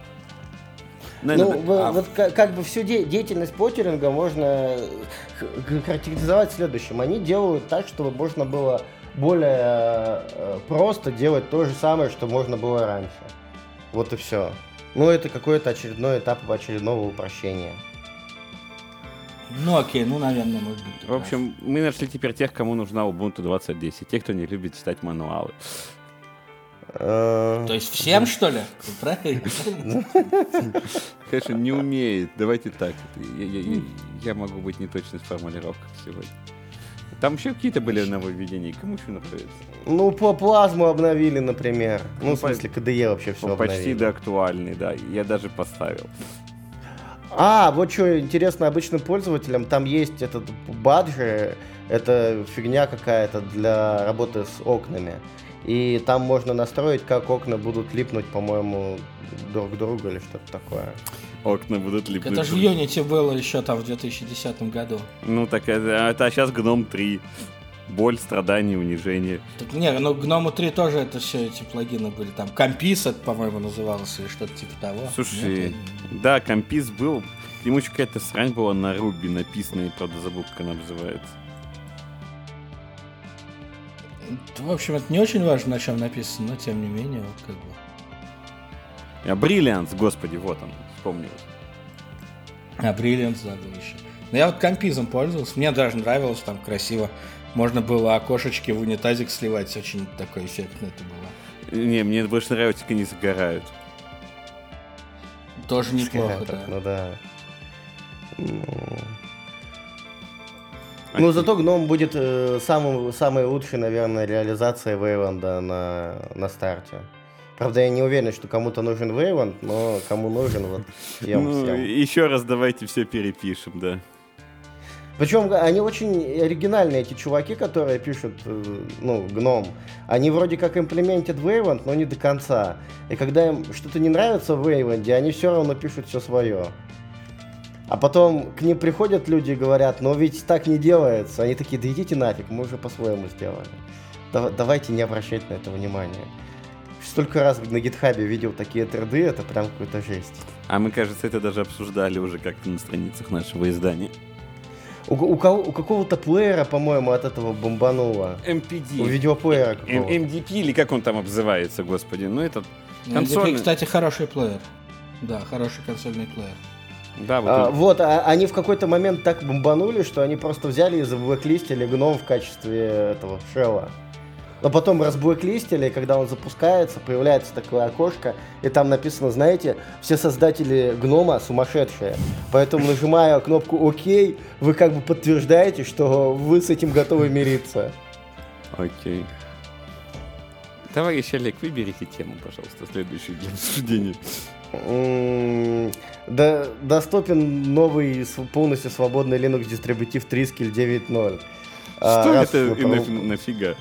Вот как бы всю деятельность потеринга можно характеризовать следующим. Они делают так, чтобы можно было более просто делать то же самое, что можно было раньше. Вот и все. Это какой-то очередной этап очередного упрощения. Окей, наверное, может быть. В общем, мы нашли теперь тех, кому нужна Ubuntu 2010. Те, кто не любит читать мануалы. То есть всем, что ли? Правильно? Конечно, не умеет. Давайте так. Я могу быть неточной в формулировках сегодня. Там еще какие-то были нововведения. Кому еще нравится? По плазму обновили, например. В смысле, KDE вообще все обновили. Почти до актуальный, да. Я даже поставил. Вот что интересно обычным пользователям, там есть этот баджи, это фигня какая-то для работы с окнами. И там можно настроить, как окна будут липнуть, по-моему, друг к другу или что-то такое. Окна будут липнуть. Это же в Unity было еще там в 2010 году. Так это сейчас Гном 3. Боль, страдания, унижение. Гному 3 тоже это все эти плагины были. Там Компис, это, по-моему, назывался, или что-то типа того. Слушай, да, Компис был. Ему еще какая-то срань была на Руби написанная, правда, забыл, как она называется. В общем, это не очень важно, на чем написано, но тем не менее, вот как бы. Brilliance, господи, вот он, вспомнил. Brilliance, да, был еще. Но я вот компизом пользовался, мне даже нравилось, там красиво. Можно было окошечки в унитазик сливать, очень такой эффектный это было. Не, мне больше нравится, как они загорают. Тоже неплохо, да. Да. Ну, зато гном будет самой лучшей, наверное, реализацией Вейланда на старте. Правда, я не уверен, что кому-то нужен Вейланд, но кому нужен, вот всем. Еще раз давайте все перепишем, да. Причем они очень оригинальные, эти чуваки, которые пишут, гном. Они вроде как имплементят Wayland, но не до конца. И когда им что-то не нравится в Wayland, они все равно пишут все свое. А потом к ним приходят люди и говорят, но ведь так не делается. Они такие, да идите нафиг, мы уже по-своему сделали. Давайте не обращать на это внимания. Столько раз на гитхабе видел такие треды, это прям какая-то жесть. А мы, кажется, это даже обсуждали уже как-то на страницах нашего издания. У какого-то плеера, по-моему, от этого бомбануло. MPD. У видеоплеера какого-то. MDP или как он там обзывается, господи. Ну, этот консольный. MDP, кстати, хороший плеер. Да, хороший консольный плеер. Да, вот они в какой-то момент так бомбанули, что они просто взяли и заблэклистили гном в качестве этого шелла. Но потом разблэклистили, и когда он запускается, появляется такое окошко, и там написано, знаете, все создатели гнома сумасшедшие. Поэтому, нажимая кнопку ОК, вы как бы подтверждаете, что вы с этим готовы мириться. Окей. Товарищ Олег, выберите тему, пожалуйста, следующую для обсуждения. Доступен новый полностью свободный Linux дистрибутив Triskel 9.0. Что это и нафига?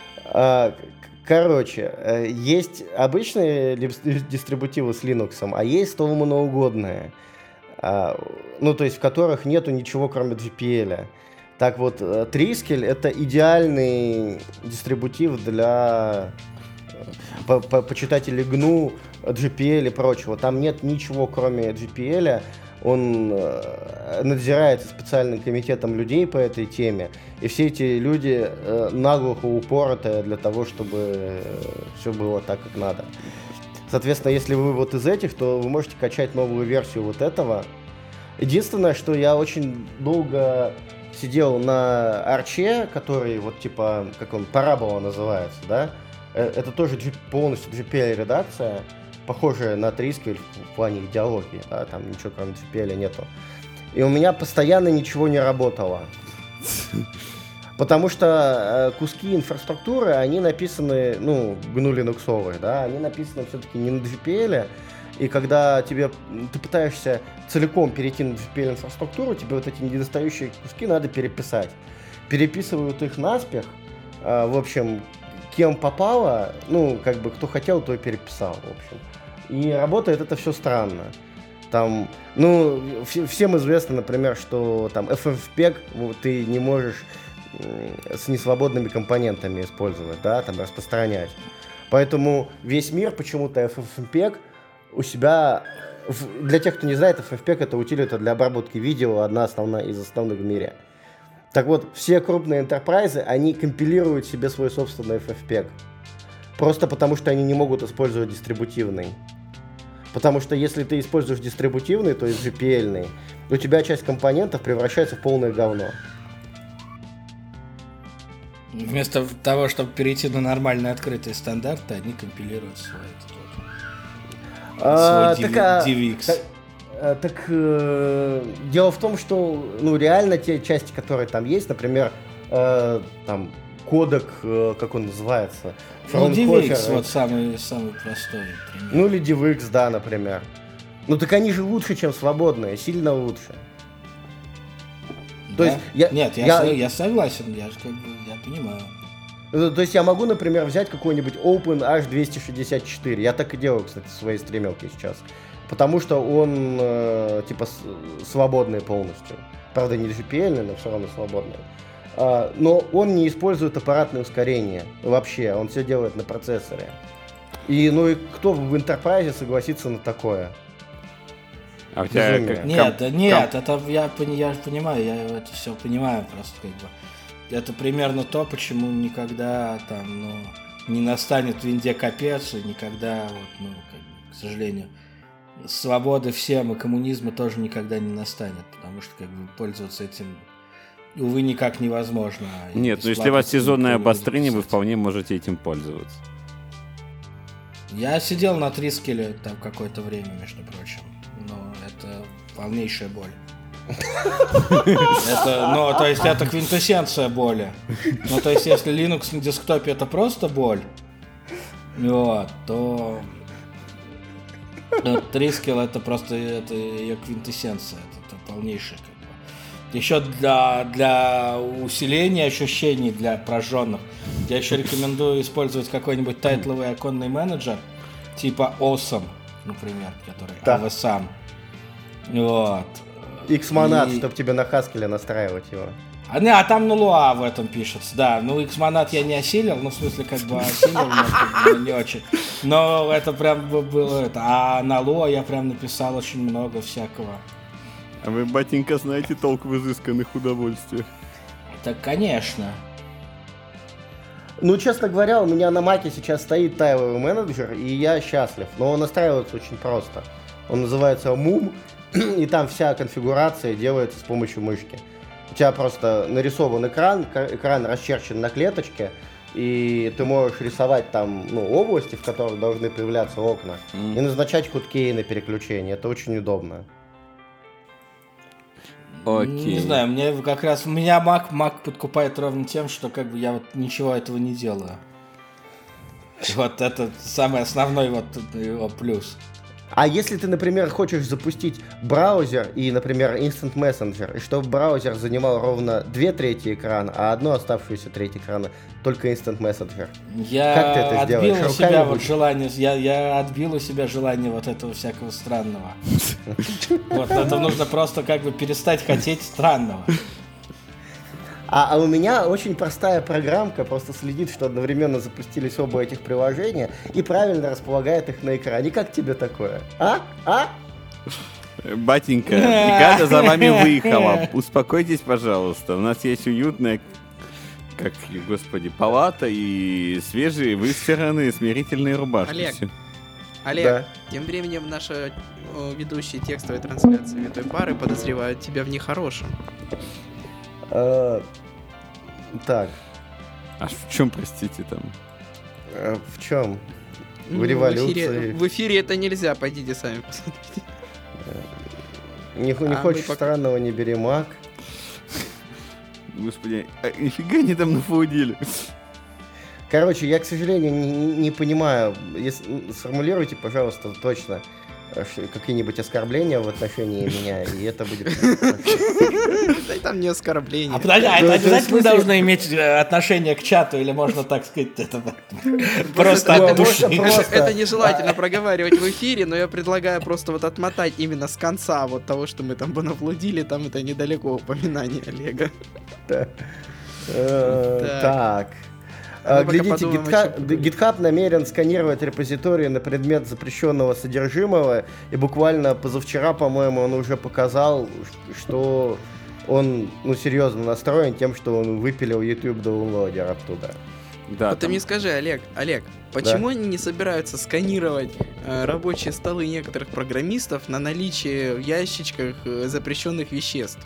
Короче, есть обычные дистрибутивы с Linux, а есть столманоугодные, то есть в которых нету ничего, кроме GPL. Так вот, Triskel — это идеальный дистрибутив для почитателей GNU, GPL и прочего. Там нет ничего, кроме GPL. Он надзирается специальным комитетом людей по этой теме, и все эти люди наглухо упоротые для того, чтобы все было так, как надо. Соответственно, если вы вот из этих, то вы можете качать новую версию вот этого. Единственное, что я очень долго сидел на Арче, который вот типа, как он, Parabola называется, да? Это тоже полностью GPL-редакция, похожая на Triskel в плане идеологии, да, там ничего кроме GPL нету. И у меня постоянно ничего не работало. Потому что куски инфраструктуры, они написаны, GNU Linux-овые, да, они написаны все-таки не на GPL, и когда ты пытаешься целиком перейти на GPL-инфраструктуру, тебе вот эти недостающие куски надо переписать. Переписывают их наспех, в общем, кем попало, кто хотел, то и переписал, в общем. И работает это все странно. Там, всем известно, например, что там FFmpeg ты не можешь с несвободными компонентами использовать, да, там распространять. Поэтому весь мир почему-то FFmpeg у себя... Для тех, кто не знает, FFmpeg — это утилита для обработки видео, одна из основных в мире. Так вот, все крупные enterprise, они компилируют себе свой собственный FFmpeg. Просто потому, что они не могут использовать дистрибутивный. Потому что если ты используешь дистрибутивный, то есть GPL-ный, у тебя часть компонентов превращается в полное говно. Вместо того, чтобы перейти на нормальные открытые стандарты, они компилируют свой DivX. Дело в том, что реально те части, которые там есть, например, там кодек, как он называется? DivX, вот самый простой пример. Или DivX, да, например. Так они же лучше, чем свободные, сильно лучше. Да? То есть я согласен, я понимаю. То есть я могу, например, взять какой-нибудь OpenH264. Я так и делаю, кстати, в своей стримелке сейчас. Потому что он, свободный полностью. Правда, не GPL, но все равно свободный. Но он не использует аппаратное ускорение вообще. Он все делает на процессоре. И кто в Enterprise согласится на такое? А у тебя... Нет, это я понимаю, я это все понимаю просто Это примерно то, почему никогда там, не настанет в винде капец, и никогда, к сожалению, свободы всем и коммунизма тоже никогда не настанет, потому что пользоваться этим, увы, никак невозможно. Нет, если у вас сезонное обострение, вы вполне можете этим пользоваться. Я сидел на Трискеле там какое-то время, между прочим, но это полнейшая боль. Это, то есть это квинтэссенция боли. Ну, то есть если Linux на десктопе это просто боль, вот, то Triskill это просто ее квинтэссенция, это полнейшая. Еще для усиления ощущений для прожженных я еще рекомендую использовать какой-нибудь тайтловый оконный менеджер типа Awesome, например, который AWSAM. Вот. Xmonad, чтобы тебе на Haskell настраивать его. А там на Lua в этом пишется, да. Ну, Xmonad я не осилил, ну, в смысле, как бы осилил, но не очень. Но это прям было это. А на Lua я прям написал очень много всякого. А вы, батенька, знаете толк в изысканных удовольствиях? Так, конечно. Ну, честно говоря, у меня на Маке сейчас стоит тайловый менеджер, и я счастлив. Но он настраивается очень просто. Он называется Moom, и там вся конфигурация делается с помощью мышки. У тебя просто нарисован экран расчерчен на клеточке, и ты можешь рисовать там области, в которых должны появляться окна, и назначать хоткеи на переключение. Это очень удобно. Окей. Не знаю, мне как раз меня Mac подкупает ровно тем, что как бы я вот ничего этого не делаю. Вот это самый основной вот его плюс. А если ты, например, хочешь запустить браузер и, например, Instant Messenger, и чтобы браузер занимал ровно 2/3 экрана, а одну оставшуюся треть экрана только Instant Messenger. Как ты это сделаешь? Я отбил у себя вот желание, я отбил у себя желание вот этого всякого странного. Вот это нужно просто как бы перестать хотеть странного. А у меня очень простая программка, просто следит, что одновременно запустились оба этих приложения и правильно располагает их на экране. Как тебе такое? Батенька, бригада за вами выехала. Успокойтесь, пожалуйста. У нас есть уютная, палата и свежие выстиранные смирительные рубашки. Олег, да. Тем временем наши ведущие текстовой трансляции Витой Пары подозревают тебя в нехорошем. Так. А в чем, простите, там? В чем? В революции. В эфире это нельзя, пойдите сами посмотрите. Не хочешь странного, не бери Mac. Господи, нифига они там нафаудили. Короче, я, к сожалению, не понимаю. Сформулируйте, пожалуйста, точно какие-нибудь оскорбления в отношении меня, и это будет... Да там не оскорбление. А подожди, это обязательно должно иметь отношение к чату, или можно, так сказать, это просто от души? Это нежелательно проговаривать в эфире, но я предлагаю просто вот отмотать именно с конца вот того, что мы там понаблудили, там это недалеко упоминание Олега. Так... Глядите, GitHub намерен сканировать репозитории на предмет запрещенного содержимого, и буквально позавчера, по-моему, он уже показал, что он, серьезно настроен тем, что он выпилил YouTube Downloader оттуда. Да, ты мне скажи, Олег, почему они не собираются сканировать рабочие столы некоторых программистов на наличие в ящичках запрещенных веществ?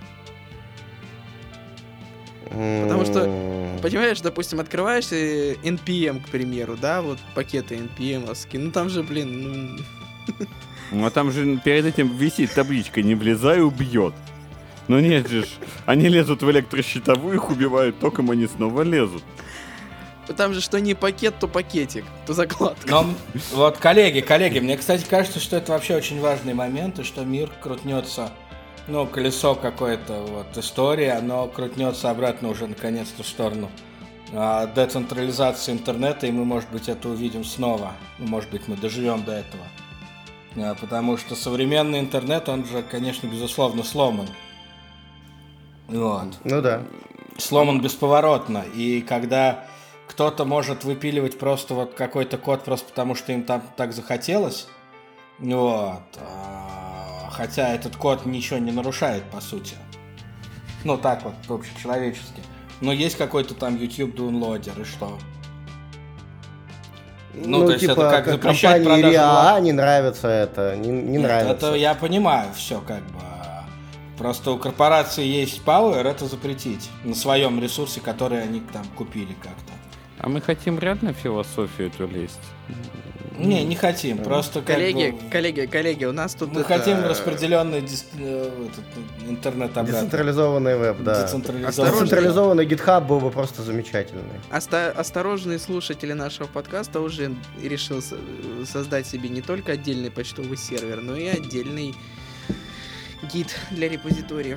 Потому что, понимаешь, допустим, открываешь NPM, к примеру, да, вот пакеты NPM-овские, там же, Ну, а там же перед этим висит табличка «Не влезай, убьет». Ну нет же, они лезут в электрощитовую, их убивают, током они снова лезут. Там же что не пакет, то пакетик, то закладка. Но, вот, коллеги, мне, кстати, кажется, что это вообще очень важный момент, и что мир крутнется... колесо какое-то, вот, история, оно крутнется обратно уже, наконец-то, в сторону децентрализации интернета, и мы, может быть, это увидим снова. Может быть, мы доживем до этого. Потому что современный интернет, он же, конечно, безусловно, сломан. Вот. Ну да. Сломан бесповоротно, и когда кто-то может выпиливать просто вот какой-то код просто потому, что им там так захотелось, вот, хотя этот код ничего не нарушает, по сути. Так вот, общечеловечески. Но есть какой-то там YouTube Downloader, и что? То есть это как запрещать продажу... RIAA не нравится это, не нравится. Это я понимаю, все как бы. Просто у корпорации есть power это запретить на своем ресурсе, который они там купили как-то. А мы хотим реально в философию эту лезть? Не хотим, просто коллеги, у нас тут... Мы хотим распределенный интернет-обратно. Децентрализованный веб, да. Децентрализованный GitHub был бы просто замечательный. Осторожные слушатели нашего подкаста уже решил создать себе не только отдельный почтовый сервер, но и отдельный гид для репозиториев.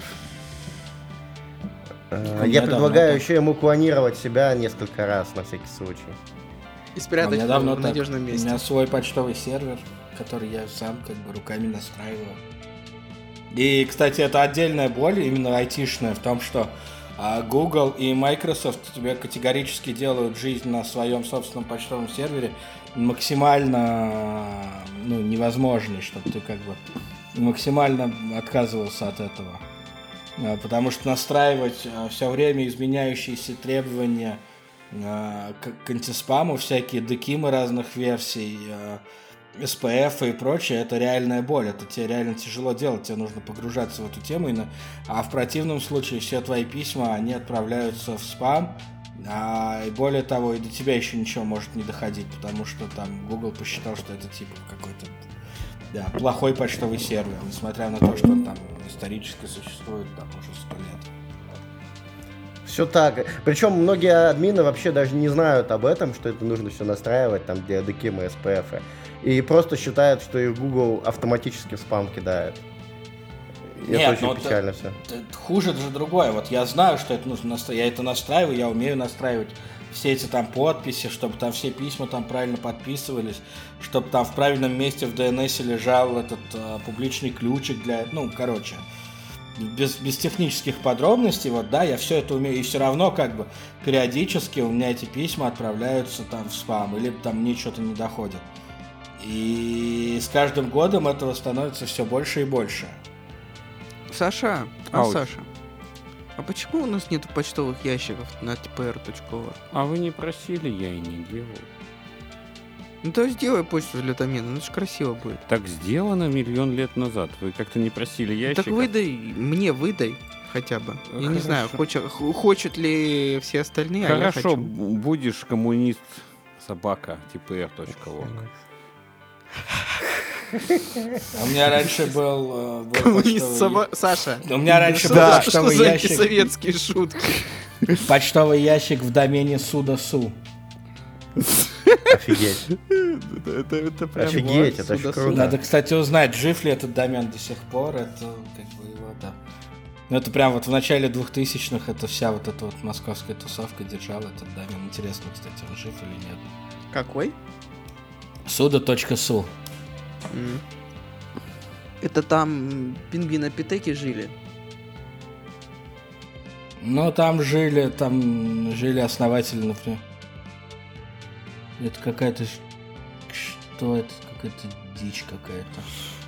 Я предлагаю еще ему клонировать себя несколько раз на всякий случай. И спрятать в надежном месте. У меня свой почтовый сервер, который я сам как бы руками настраиваю. И, кстати, это отдельная боль, именно айтишная, в том, что Google и Microsoft тебе категорически делают жизнь на своем собственном почтовом сервере максимально невозможной, чтобы ты как бы максимально отказывался от этого. Потому что настраивать все время изменяющиеся требования к антиспаму, всякие декимы разных версий, SPF и прочее, это реальная боль, это тебе реально тяжело делать, тебе нужно погружаться в эту тему, а в противном случае все твои письма, они отправляются в спам, и более того, и до тебя еще ничего может не доходить, потому что там Google посчитал, что это типа какой-то плохой почтовый сервер, несмотря на то, что он там исторически существует там уже 100 лет. Все так. Причем многие админы вообще даже не знают об этом, что это нужно все настраивать, там, где декимы, SPF. И просто считают, что их Google автоматически в спам кидает. Это очень печально все. Хуже же другое. Вот я знаю, что это нужно настраивать. Я это настраиваю, я умею настраивать все эти там подписи, чтобы там все письма там правильно подписывались, чтобы там в правильном месте в DNS лежал этот публичный ключик для... Без технических подробностей, я все это умею, и все равно как бы периодически у меня эти письма отправляются там в спам, или там мне что-то не доходит. И с каждым годом этого становится все больше и больше. Саша, а почему у нас нет почтовых ящиков на tpr.org? А вы не просили, я и не делал. Ну то сделай почту для домена, это же красиво будет. Так сделано миллион лет назад. Вы как-то не просили ящиков. Так выдай хотя бы. Хорошо. Я не знаю, хочет ли все остальные, Хорошо, а я хочу. Будешь коммунист tpr.org. У меня раньше был коммунист Саша. У меня раньше был почтовый ящик. Что за советские шутки? Почтовый ящик в домене суда.су. Офигеть. Это прям офигеть, это очень круто. Надо, кстати, узнать, жив ли этот домен до сих пор. Это как бы его, да. Ну, это прям вот в начале 2000-х это вся вот эта вот московская тусовка держала этот домен. Интересно, кстати, он жив или нет. Какой? Суда.су. Это там пингвинопитеки жили? Ну, там жили основатели, например. Это какая-то... Что это? Какая-то дичь какая-то.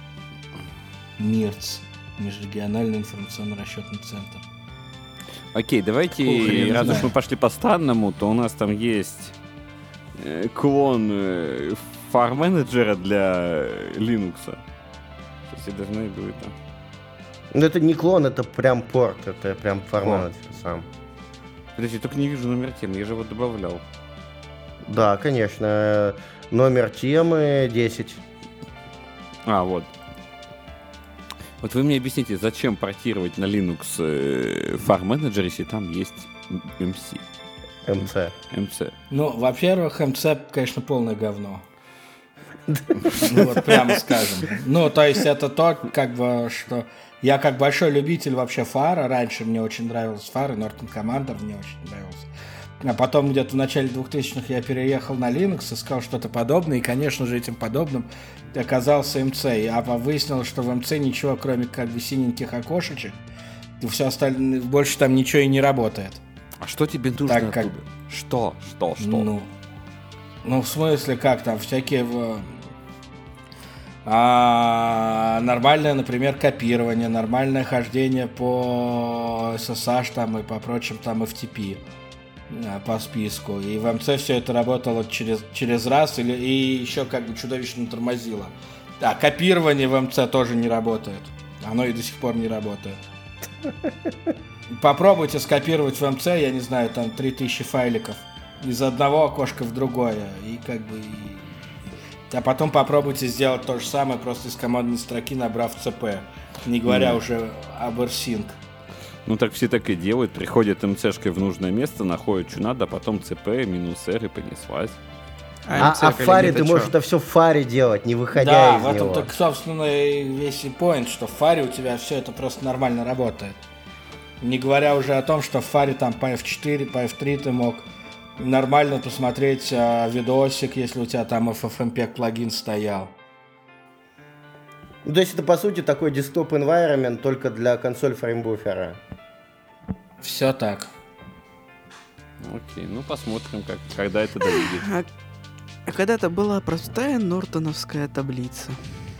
МИРЦ. Межрегиональный информационно-расчетный центр. Окей, давайте, раз уж мы пошли по странному, то у нас там есть клон фар-менеджера для Linux. Все должны быть там. Ну это не клон, это прям порт, это прям фар-менеджер сам. Подожди, только не вижу номер темы, я же его добавлял. Да, конечно. Номер темы 10. Вот. Вот вы мне объясните, зачем портировать на Linux фар-менеджер, если там есть MC? Ну, во-первых, MC, конечно, полное говно. Ну, вот прямо скажем. Ну, то есть это то, как бы, что... Я как большой любитель вообще фара. Раньше мне очень нравился фар, и Norton Commander мне очень нравился. А потом где-то в начале 2000-х я переехал на Linux, искал что-то подобное, и, конечно же, этим подобным оказался MC. А выяснилось, что в MC ничего, кроме как бы синеньких окошечек, и все остальное, больше там ничего и не работает. А что тебе нужно так, оттуда? как... Что? Ну, в смысле, как там, всякие... нормальное, например, копирование, нормальное хождение по SSH там, и по прочим там FTP. По списку. И в MC все это работало через раз, и еще как бы чудовищно тормозило. Да, копирование в MC тоже не работает. Оно и до сих пор не работает. Попробуйте скопировать в MC, я не знаю, там 3000 файликов из одного окошка в другое. И как бы А потом попробуйте сделать то же самое, просто из командной строки набрав CP, не говоря уже об AirSync. Ну так все так и делают, приходят МЦшкой в нужное место, находят, что надо, а потом CP, минус R и понеслась. А в фаре ты можешь это все в фаре делать, не выходя из него. Да, в этом-то, собственно, весь и point, что в фаре у тебя все это просто нормально работает. Не говоря уже о том, что в фаре там по F4, по F3 ты мог нормально посмотреть видосик, если у тебя там FFmpeg плагин стоял. Ну, то есть это, по сути, такой десктоп environment только для консоль фреймбуфера. Все так. Окей, ну посмотрим, когда это доведет. А когда-то была простая нортоновская таблица.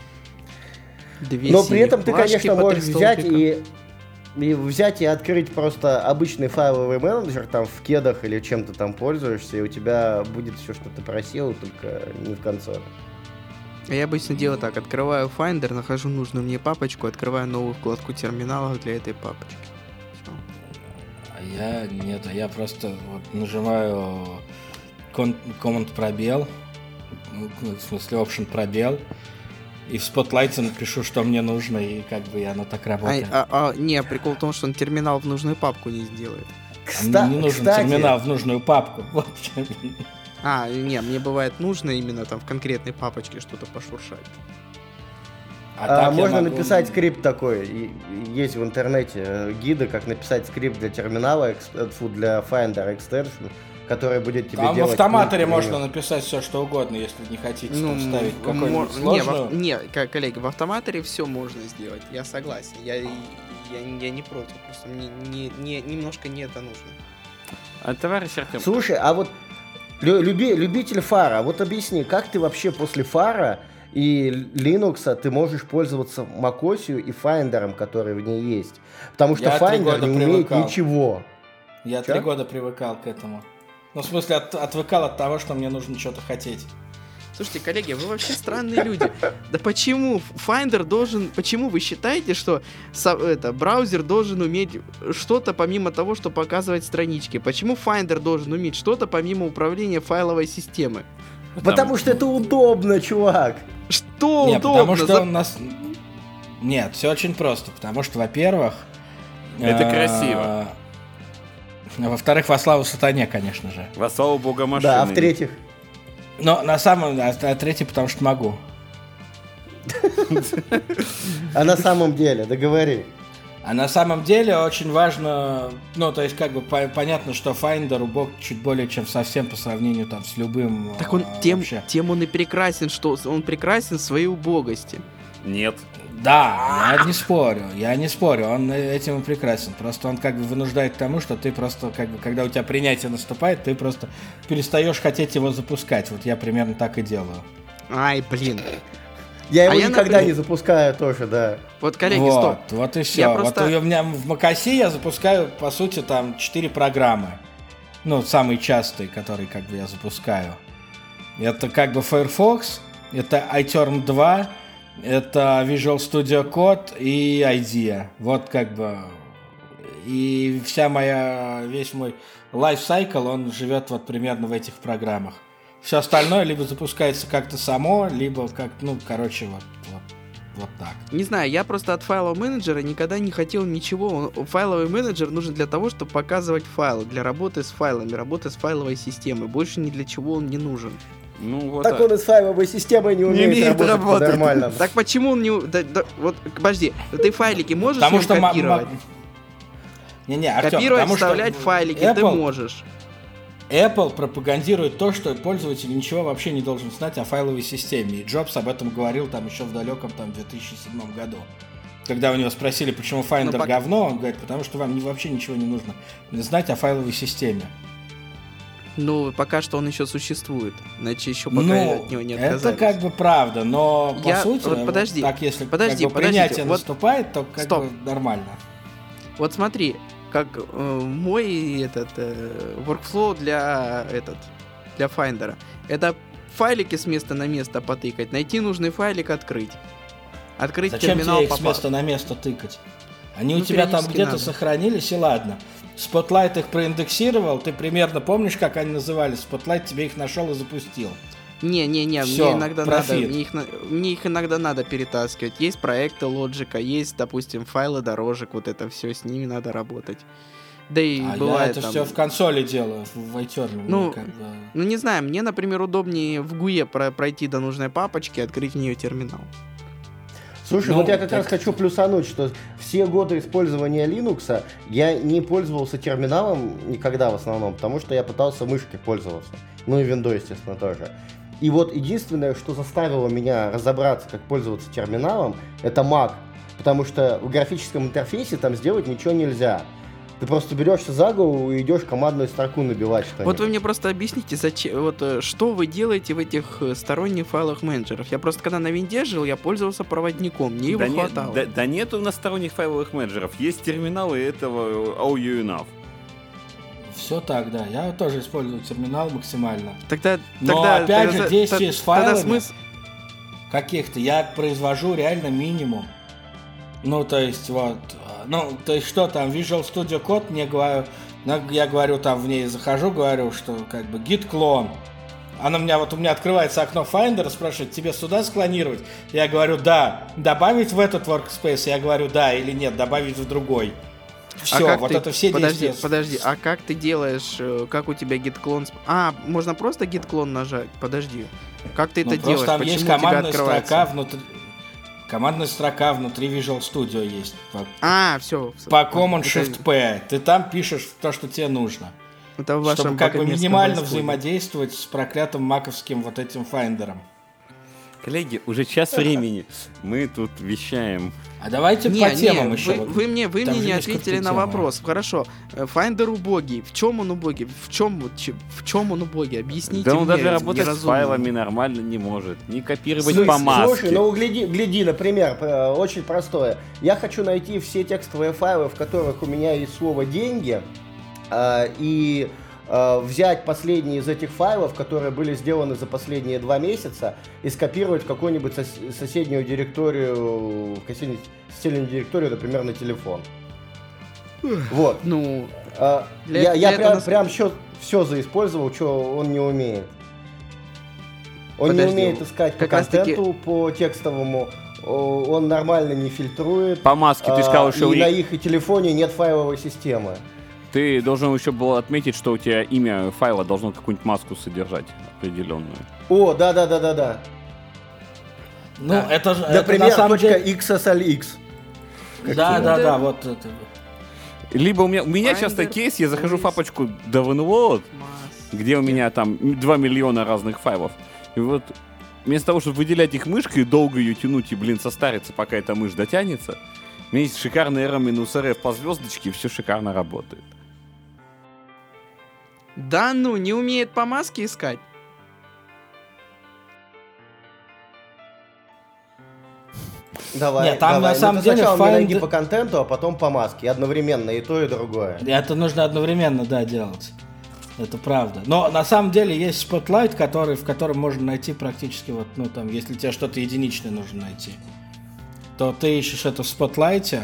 Но при этом ты, конечно, можешь взять и открыть просто обычный файловый менеджер там в кедах или чем-то там пользуешься, и у тебя будет все, что ты просил, только не в консоли. Я обычно делаю так: открываю Finder, нахожу нужную мне папочку, открываю новую вкладку терминалов для этой папочки. Всё. Я просто вот нажимаю Command пробел, в смысле Option пробел, и в Spotlight напишу, что мне нужно, и как бы оно так работает. Не, прикол в том, что он терминал в нужную папку не сделает. Мне не нужен терминал в нужную папку. Вот. Мне бывает нужно именно там в конкретной папочке что-то пошуршать. Можно написать скрипт такой. Есть в интернете гиды, как написать скрипт для терминала, для Finder Extension, который будет тебе там делать... в автоматоре можно написать все, что угодно, если не хотите там ставить какой-нибудь сложную. Коллеги, в автоматоре все можно сделать, я согласен. Я не против, просто мне немножко не это нужно. Товарищ Артем... Слушай, а вот любитель фара, вот объясни, как ты вообще после фара и Linux ты можешь пользоваться macOS и Finder, который в ней есть? Потому что Finder не умеет ничего. Я 3 года привыкал к этому. Ну, в смысле, отвыкал от того, что мне нужно что-то хотеть. Слушайте, коллеги, вы вообще странные люди. Да почему Finder должен... Почему вы считаете, что браузер должен уметь что-то помимо того, что показывать странички? Почему Finder должен уметь что-то помимо управления файловой системой? Потому что это удобно, чувак. Что Нет, удобно? Потому что у нас... Нет, все очень просто. Потому что, во-первых... Это красиво. Во-вторых, во славу сатане, конечно же. Во славу бога машины. Да, а в-третьих? Но на самом... А третий, потому что могу. А на самом деле, договори. А на самом деле очень важно... Ну, то есть, как бы понятно, что Finder убог чуть более чем совсем по сравнению там с любым... Так он тем он и прекрасен, что он прекрасен в своей убогости. Нет. Да, я не спорю, он этим и прекрасен. Просто он как бы вынуждает к тому, что ты просто, как бы, когда у тебя принятие наступает, ты просто перестаешь хотеть его запускать. Вот я примерно так и делаю. Ай, блин. Я его никогда не запускаю тоже, да. Вот, коллеги, стоп. Вот и все. Вот у меня в macOS я запускаю, по сути, там 4 программы. Ну, самые частые, которые как бы я запускаю. Это как бы Firefox, это iTerm 2, это Visual Studio Code и IDEA. Вот как бы. И весь мой lifecycle, он живет вот примерно в этих программах. Все остальное либо запускается как-то само, либо как, вот так. Не знаю, я просто от файлового менеджера никогда не хотел ничего. Файловый менеджер нужен для того, чтобы показывать файлы, для работы с файлами, работы с файловой системой. Больше ни для чего он не нужен. Ну, вот так он из файловой системы не умеет работать нормально. Так почему он не... вот, подожди, ты файлики можешь копировать? Артём, копировать, вставлять файлики ты можешь. Apple пропагандирует то, что пользователь ничего вообще не должен знать о файловой системе. И Джобс об этом говорил там еще в далеком 2007 году. Когда у него спросили, почему Finder говно, он говорит, потому что вам вообще ничего не нужно знать о файловой системе. Ну, пока что он еще существует. Иначе еще пока от него не отказались. Это как бы правда, но по сути, вот подожди, так если принятие наступает, то как бы нормально. Вот смотри, как мой workflow для Finder. Это файлики с места на место потыкать, найти нужный файлик, открыть. Открыть терминал. Зачем тебе их с места на место тыкать? Они у тебя там где-то сохранились, и ладно. Spotlight их проиндексировал, ты примерно помнишь, как они назывались? Spotlight тебе их нашел и запустил. Не, Всё, мне иногда профит. надо, мне их иногда надо перетаскивать. Есть проекты Logic, есть, допустим, файлы дорожек, вот это все, с ними надо работать. Да и А я бывает это там... все в консоли делаю, в iTerm. Ну, как бы... Ну, не знаю, мне, например, удобнее в GUI пройти до нужной папочки и открыть в нее терминал. Слушай, Ну, вот я как так- раз хочу плюсануть, что все годы использования Linux я не пользовался терминалом никогда в основном, потому что я пытался мышкой пользоваться. Ну и Windows, естественно, тоже. И вот единственное, что заставило меня разобраться, как пользоваться терминалом, это Mac. Потому что в графическом интерфейсе там сделать ничего нельзя. Ты просто берешься за голову и идешь командную строку набивать что-нибудь. Вот вы мне просто объясните, зачем, вот что вы делаете в этих сторонних файлах менеджеров. Я просто когда на винде жил, я пользовался проводником, мне его хватало. Да нет у нас сторонних файловых менеджеров. Есть терминалы этого OU Enough. Все так, да. Я тоже использую терминал максимально. Тогда опять же, действие с тогда файлами- смысл... Каких-то я произвожу реально минимум. Ну, то есть, вот. Ну, то есть, что там, Visual Studio Code, мне говорю, я говорю, там в ней захожу, говорю, что как бы git clone. Она у меня открывается окно Finder, спрашивает, тебе сюда склонировать? Я говорю, да. Добавить в этот workspace? Я говорю, да или нет, добавить в другой. Все, вот это все действия. Подожди, а как ты делаешь, как у тебя git clone... можно просто git clone нажать? Подожди. Как ты это Просто делаешь? там Почему есть у тебя командная открывается? строка внутри. Командная строка внутри Visual Studio есть. Все. По Command Shift P. Ты там пишешь то, что тебе нужно. Это в вашем Чтобы как бы богомерзком минимально войскове. взаимодействовать с проклятым маковским вот этим файндером. Коллеги, уже час времени. Мы тут вещаем. А давайте по темам еще. Вы мне Там же не есть ответили крутые на темы. вопрос. Хорошо, Finder убогий. В чем он убогий? В чем он убогий? Объясните Да он мне, даже работать с неразумному. файлами нормально не может. Не копировать Слушай, по маске. Слушай, ну гляди, например, очень простое. Я хочу найти все текстовые файлы, в которых у меня есть слово «деньги», и взять последние из этих файлов, которые были сделаны за последние 2 месяца, и скопировать в какую-нибудь соседнюю директорию, например, на телефон. Вот. Ну, Я прям все заиспользовал, что он не умеет. Он Подожди, не умеет искать по как раз таки- контенту, по текстовому, он нормально не фильтрует. По маске ты сказал, что и на их телефоне нет файловой системы. ты должен еще был отметить, что у тебя имя файла должно какую-нибудь маску содержать определенную. О, да. Ну, это же это Например, на самом деле... .xslx. Да, вот это. Либо у меня Finder, часто кейс, я захожу в Voice. папочку download, масс. где у меня там 2 миллиона разных файлов. И вот вместо того, чтобы выделять их мышкой и долго ее тянуть и, состариться, пока эта мышь дотянется, у меня есть шикарный R-RF по звездочке, и все шикарно работает. Да ну, не умеет по маске искать? Давай, Нет, там давай. на самом ты деле сначала мне найди Finder- по контенту, а потом по маске. Одновременно и то, и другое. Это нужно одновременно, да, делать. Это правда. Но на самом деле есть Spotlight, в котором можно найти практически вот, ну там, если тебе что-то единичное нужно найти, то ты ищешь это в Spotlight'е.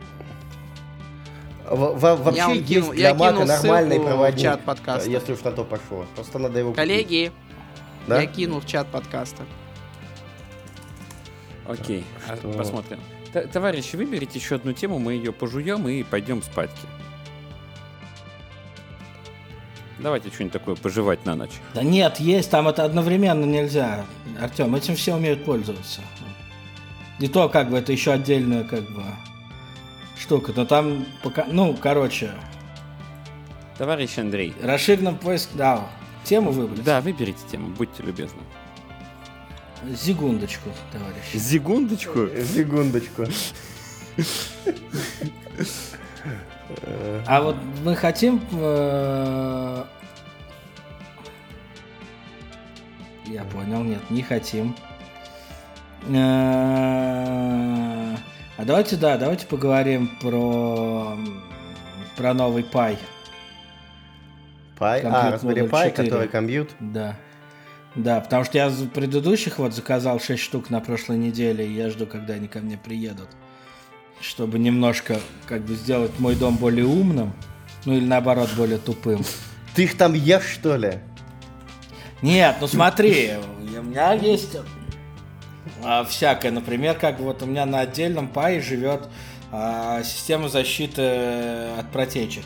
Вообще Я есть кинул- для я Мака кинул нормальный ссылку в проводник, чат подкаста. если уж на то пошло. Просто надо его купить. Коллеги, Да? я кинул в чат подкаста. Окей, Что? посмотрим. Товарищи, выберите еще одну тему, мы ее пожуем и пойдем спать. Давайте что-нибудь такое пожевать на ночь. Да нет, есть, там это одновременно нельзя. Артем, этим все умеют пользоваться. И то, как бы, это еще отдельная, как бы, штука. Но там, пока, ну, короче, Товарищ Андрей. расширенном поиске, да, тему выбрать. Да, выберите тему, будьте любезны. Секундочку, товарищи. Секундочку. Секундочку. А вот мы хотим... Я понял, нет, не хотим. А давайте поговорим про новый Pi. Pi? Compute Raspberry Model Pi, 4. который Compute. Да. Да, потому что я за предыдущих вот заказал 6 штук на прошлой неделе, и я жду, когда они ко мне приедут. Чтобы немножко, как бы, сделать мой дом более умным. Ну или наоборот, более тупым. Ты их там ешь, что ли? Нет, ну смотри, у меня есть всякое. Например, как бы вот у меня на отдельном пае живет система защиты от протечек.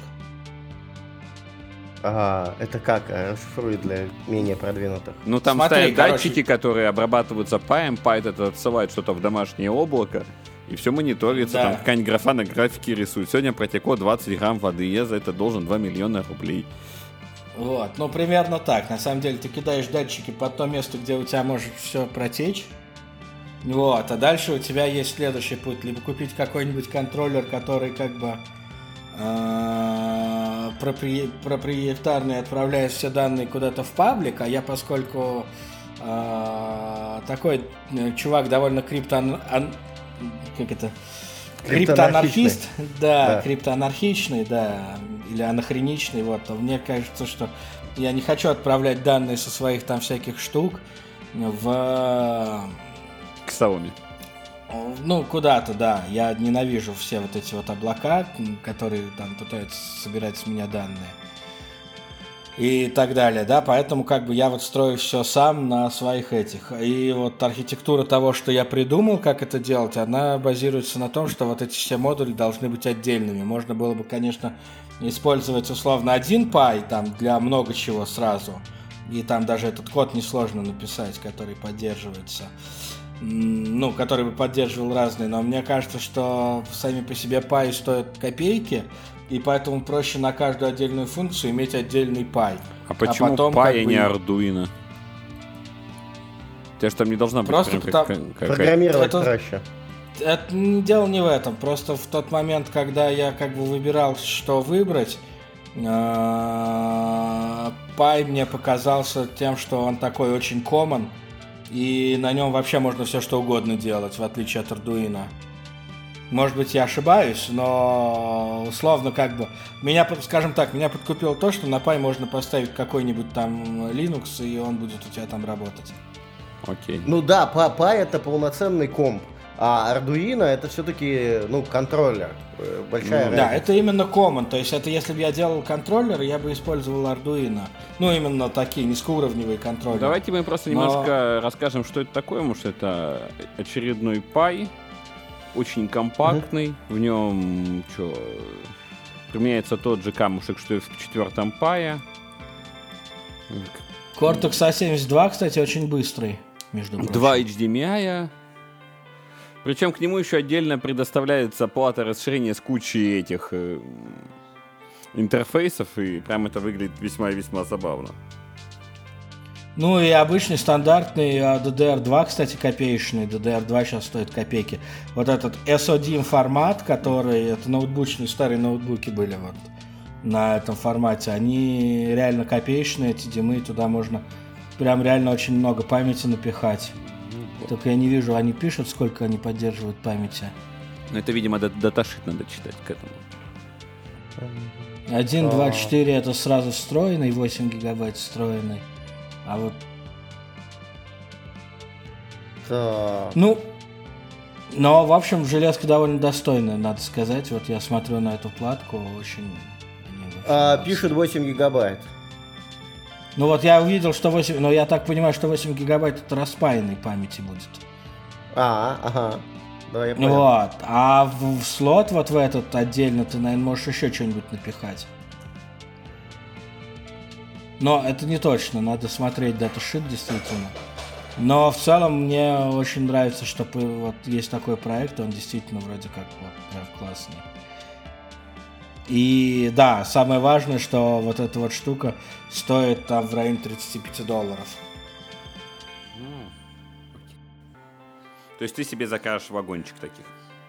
Ага, это как? Расшифруй для менее продвинутых. Ну, там Смотри, стоят датчики, которые обрабатываются паем, пай это отсылает что-то в домашнее облако, и все мониторится, Да. там какая-нибудь графа на графике рисует. Сегодня протекло 20 грамм воды, я за это должен 2 миллиона рублей. Вот, ну примерно так. На самом деле ты кидаешь датчики под то место, где у тебя может все протечь. Вот, а дальше у тебя есть следующий путь. Либо купить какой-нибудь контроллер, который как бы проприетарный, отправляет все данные куда-то в паблик, а я, поскольку такой чувак довольно криптоанархист, да, криптоанархичный, да, или анахреничный, вот, то мне кажется, что я не хочу отправлять данные со своих там всяких штук в... К Xiaomi. Ну, куда-то, да. Я ненавижу все вот эти вот облака, которые там пытаются собирать с меня данные. И так далее, да. Поэтому как бы я вот строю все сам на своих этих. И вот архитектура того, что я придумал, как это делать, она базируется на том, что вот эти все модули должны быть отдельными. Можно было бы, конечно, использовать условно один пай там для много чего сразу. И там даже этот код несложно написать, который поддерживается. Ну, который бы поддерживал разные, но мне кажется, что сами по себе пай стоят копейки, и поэтому проще на каждую отдельную функцию иметь отдельный пай. А почему потом, пай, а как не бы, Arduino? У тебя же там не должна быть Просто прям Программировать Это- проще. Это дело не в этом. Просто в тот момент, когда я как бы выбирал, что выбрать, пай мне показался тем, что он такой очень common, и на нем вообще можно все что угодно делать, в отличие от Arduino. Может быть, я ошибаюсь, но условно как бы меня, скажем так, меня подкупило то, что на пай можно поставить какой-нибудь там Linux, и он будет у тебя там работать. Окей. Ну да, пай это полноценный комп, а Arduino это все-таки, ну, контроллер. Большая Да, разница. это именно common, то есть это если бы я делал контроллер, я бы использовал Arduino. Ну, именно такие низкоуровневые контроллеры. Давайте мы просто немножко расскажем, что это такое, потому что это очередной пай, очень компактный, в нем применяется тот же камушек, что и в 4-м пае. Cortex A72, кстати, очень быстрый, между прочим. 2 HDMI. Причем к нему еще отдельно предоставляется плата расширения с кучей этих интерфейсов, и прям это выглядит весьма и весьма забавно. Ну и обычный стандартный DDR2, кстати, копеечный. DDR2 сейчас стоит копейки. Вот этот SODIMM формат, который, это ноутбучные, старые ноутбуки были вот на этом формате, они реально копеечные, эти димы, туда можно прям реально очень много памяти напихать. Только я не вижу, они пишут, сколько они поддерживают памяти. Ну это, видимо, даташит надо читать к этому. 1.24 это сразу встроенный, 8 гигабайт встроенный. А вот, Так. ну, но, в общем, железка довольно достойная, надо сказать. Вот я смотрю на эту платку, очень... мне очень Пишет 8 гигабайт. Ну вот я увидел, что 8... Но я так понимаю, что 8 гигабайт это распаянной памяти будет. Ага. Да, я понял. Вот. А в слот вот в этот отдельно ты, наверное, можешь еще что-нибудь напихать. Но это не точно, надо смотреть даташит действительно. Но в целом мне очень нравится, что вот есть такой проект, он действительно вроде как вот прям классный. И да, самое важное, что вот эта вот штука стоит там в районе $35. То есть ты себе закажешь вагончик таких?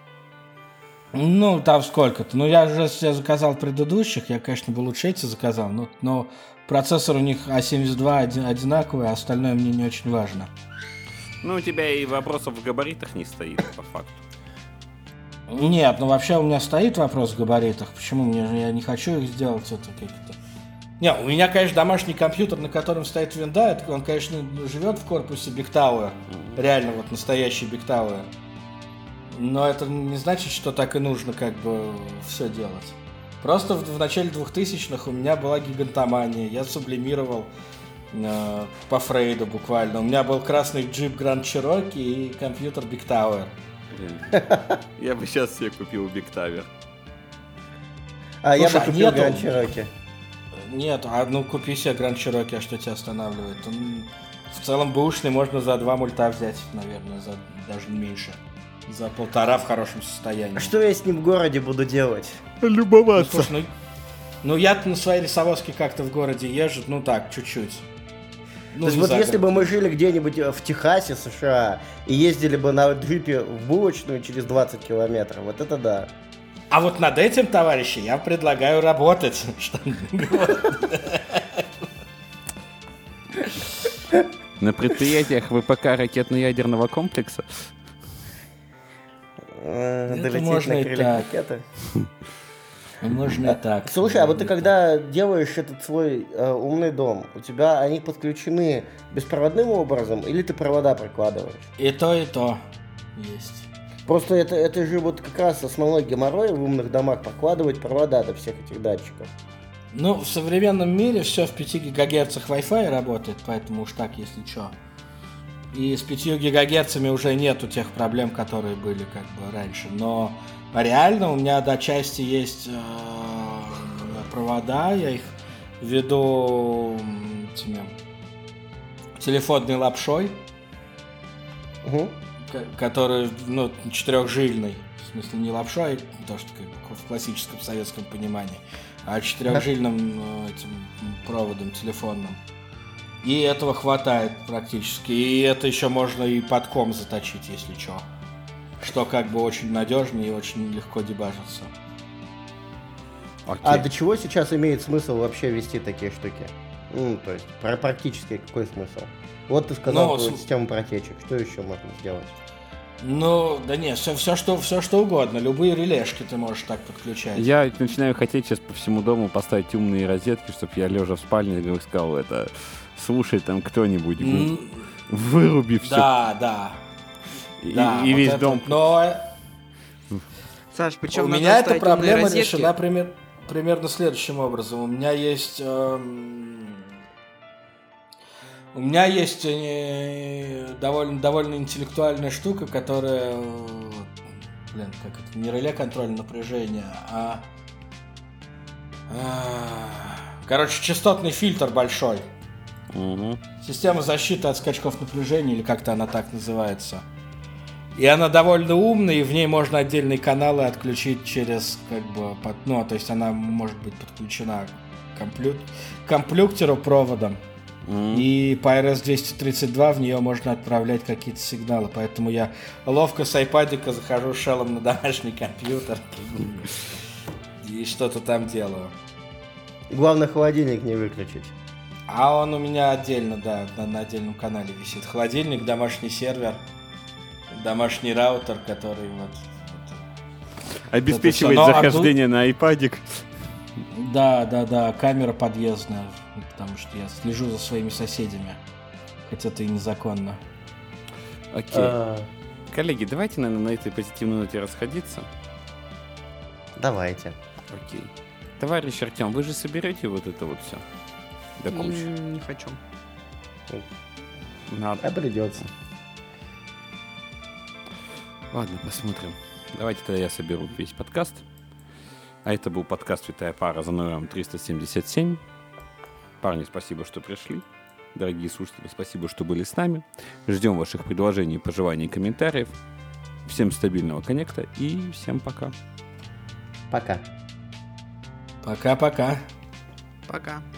Ну, там сколько-то. Ну, я же себе заказал предыдущих, я, конечно, бы лучше эти заказал, но процессор у них A72 одинаковый, а остальное мне не очень важно. Ну, у тебя и вопросов в габаритах не стоит, по факту. Нет, ну вообще у меня стоит вопрос в габаритах. Почему я не хочу их сделать это как-то? Не, у меня, конечно, домашний компьютер, на котором стоит винда, он, конечно, живет в корпусе Big Tower. Реально, вот настоящий Big Tower. Но это не значит, что так и нужно как бы все делать. Просто в начале 2000-х у меня была гигантомания. Я сублимировал по Фрейду буквально. У меня был красный джип Grand Cherokee и компьютер Big Tower. Я бы сейчас себе купил Big Tower. Я бы купил Grand Cherokee. Нет, купи себе Grand Cherokee, а что тебя останавливает? В целом бэушный можно за 2 мульта взять, наверное, даже меньше. За 1,5 в хорошем состоянии. А что я с ним в городе буду делать? Любоваться. Слушай, я-то на своей рисовозке как-то в городе езжу, так, чуть-чуть. То есть вот если бы мы жили где-нибудь в Техасе, США, и ездили бы на джипе в булочную через 20 километров, вот это да. А вот над этим, товарищи, я предлагаю работать. На предприятиях ВПК ракетно-ядерного комплекса? Долететь можно на и крыльях так. ракеты. Можно и так. Слушай, а вот ты когда делаешь этот свой умный дом, у тебя они подключены беспроводным образом или ты провода прикладываешь? И то есть. Просто это же вот как раз основной геморрой в умных домах, прокладывать провода до всех этих датчиков. В современном мире все в 5 ГГц Wi-Fi работает, поэтому уж так, если что. И с 5 ГГц уже нету тех проблем, которые были как бы раньше. Но реально у меня до части есть провода, я их веду телефонной лапшой, который 4-жильный, в смысле не лапшой, то что как бы в классическом советском понимании, а 4-жильным этим проводом телефонным. И этого хватает практически. И это еще можно и под ком заточить, если что. Что как бы очень надежно и очень легко дебажится. А до чего сейчас имеет смысл вообще вести такие штуки? То есть практически какой смысл? Вот ты сказал про систему протечек. Что еще можно сделать? Да нет, все что угодно. Любые релешки ты можешь так подключать. Я начинаю хотеть сейчас по всему дому поставить умные розетки, чтобы я лежа в спальне сказал слушай, там кто-нибудь, выруби все. Да. И весь дом. Но Саш, причем у меня эта проблема решена примерно следующим образом. У меня есть довольно интеллектуальная штука, которая, не реле контроль напряжения, частотный фильтр большой. Система защиты от скачков напряжения, или как-то она так называется. И она довольно умная, и в ней можно отдельные каналы отключить через, то есть она может быть подключена к компьютеру проводом. И по RS-232 в нее можно отправлять какие-то сигналы. Поэтому я ловко с айпадика захожу шелом на домашний компьютер и что-то там делаю. Главное, холодильник не выключить. А он у меня отдельно, на отдельном канале висит. Холодильник, домашний сервер, домашний раутер, который обеспечивает захождение на айпадик. Да, камера подъездная, потому что я слежу за своими соседями, хотя это и незаконно. Окей. Коллеги, давайте, наверное, на этой позитивной ноте расходиться. Давайте. Окей. Товарищ Артем, вы же соберете вот это вот все? До кучи? Не хочу. Надо. А придется. Ладно, посмотрим. Давайте тогда я соберу весь подкаст. А это был подкаст «Святая пара» за номером 377. Парни, спасибо, что пришли. Дорогие слушатели, спасибо, что были с нами. Ждем ваших предложений, пожеланий и комментариев. Всем стабильного коннекта и всем пока. Пока. Пока-пока. Пока.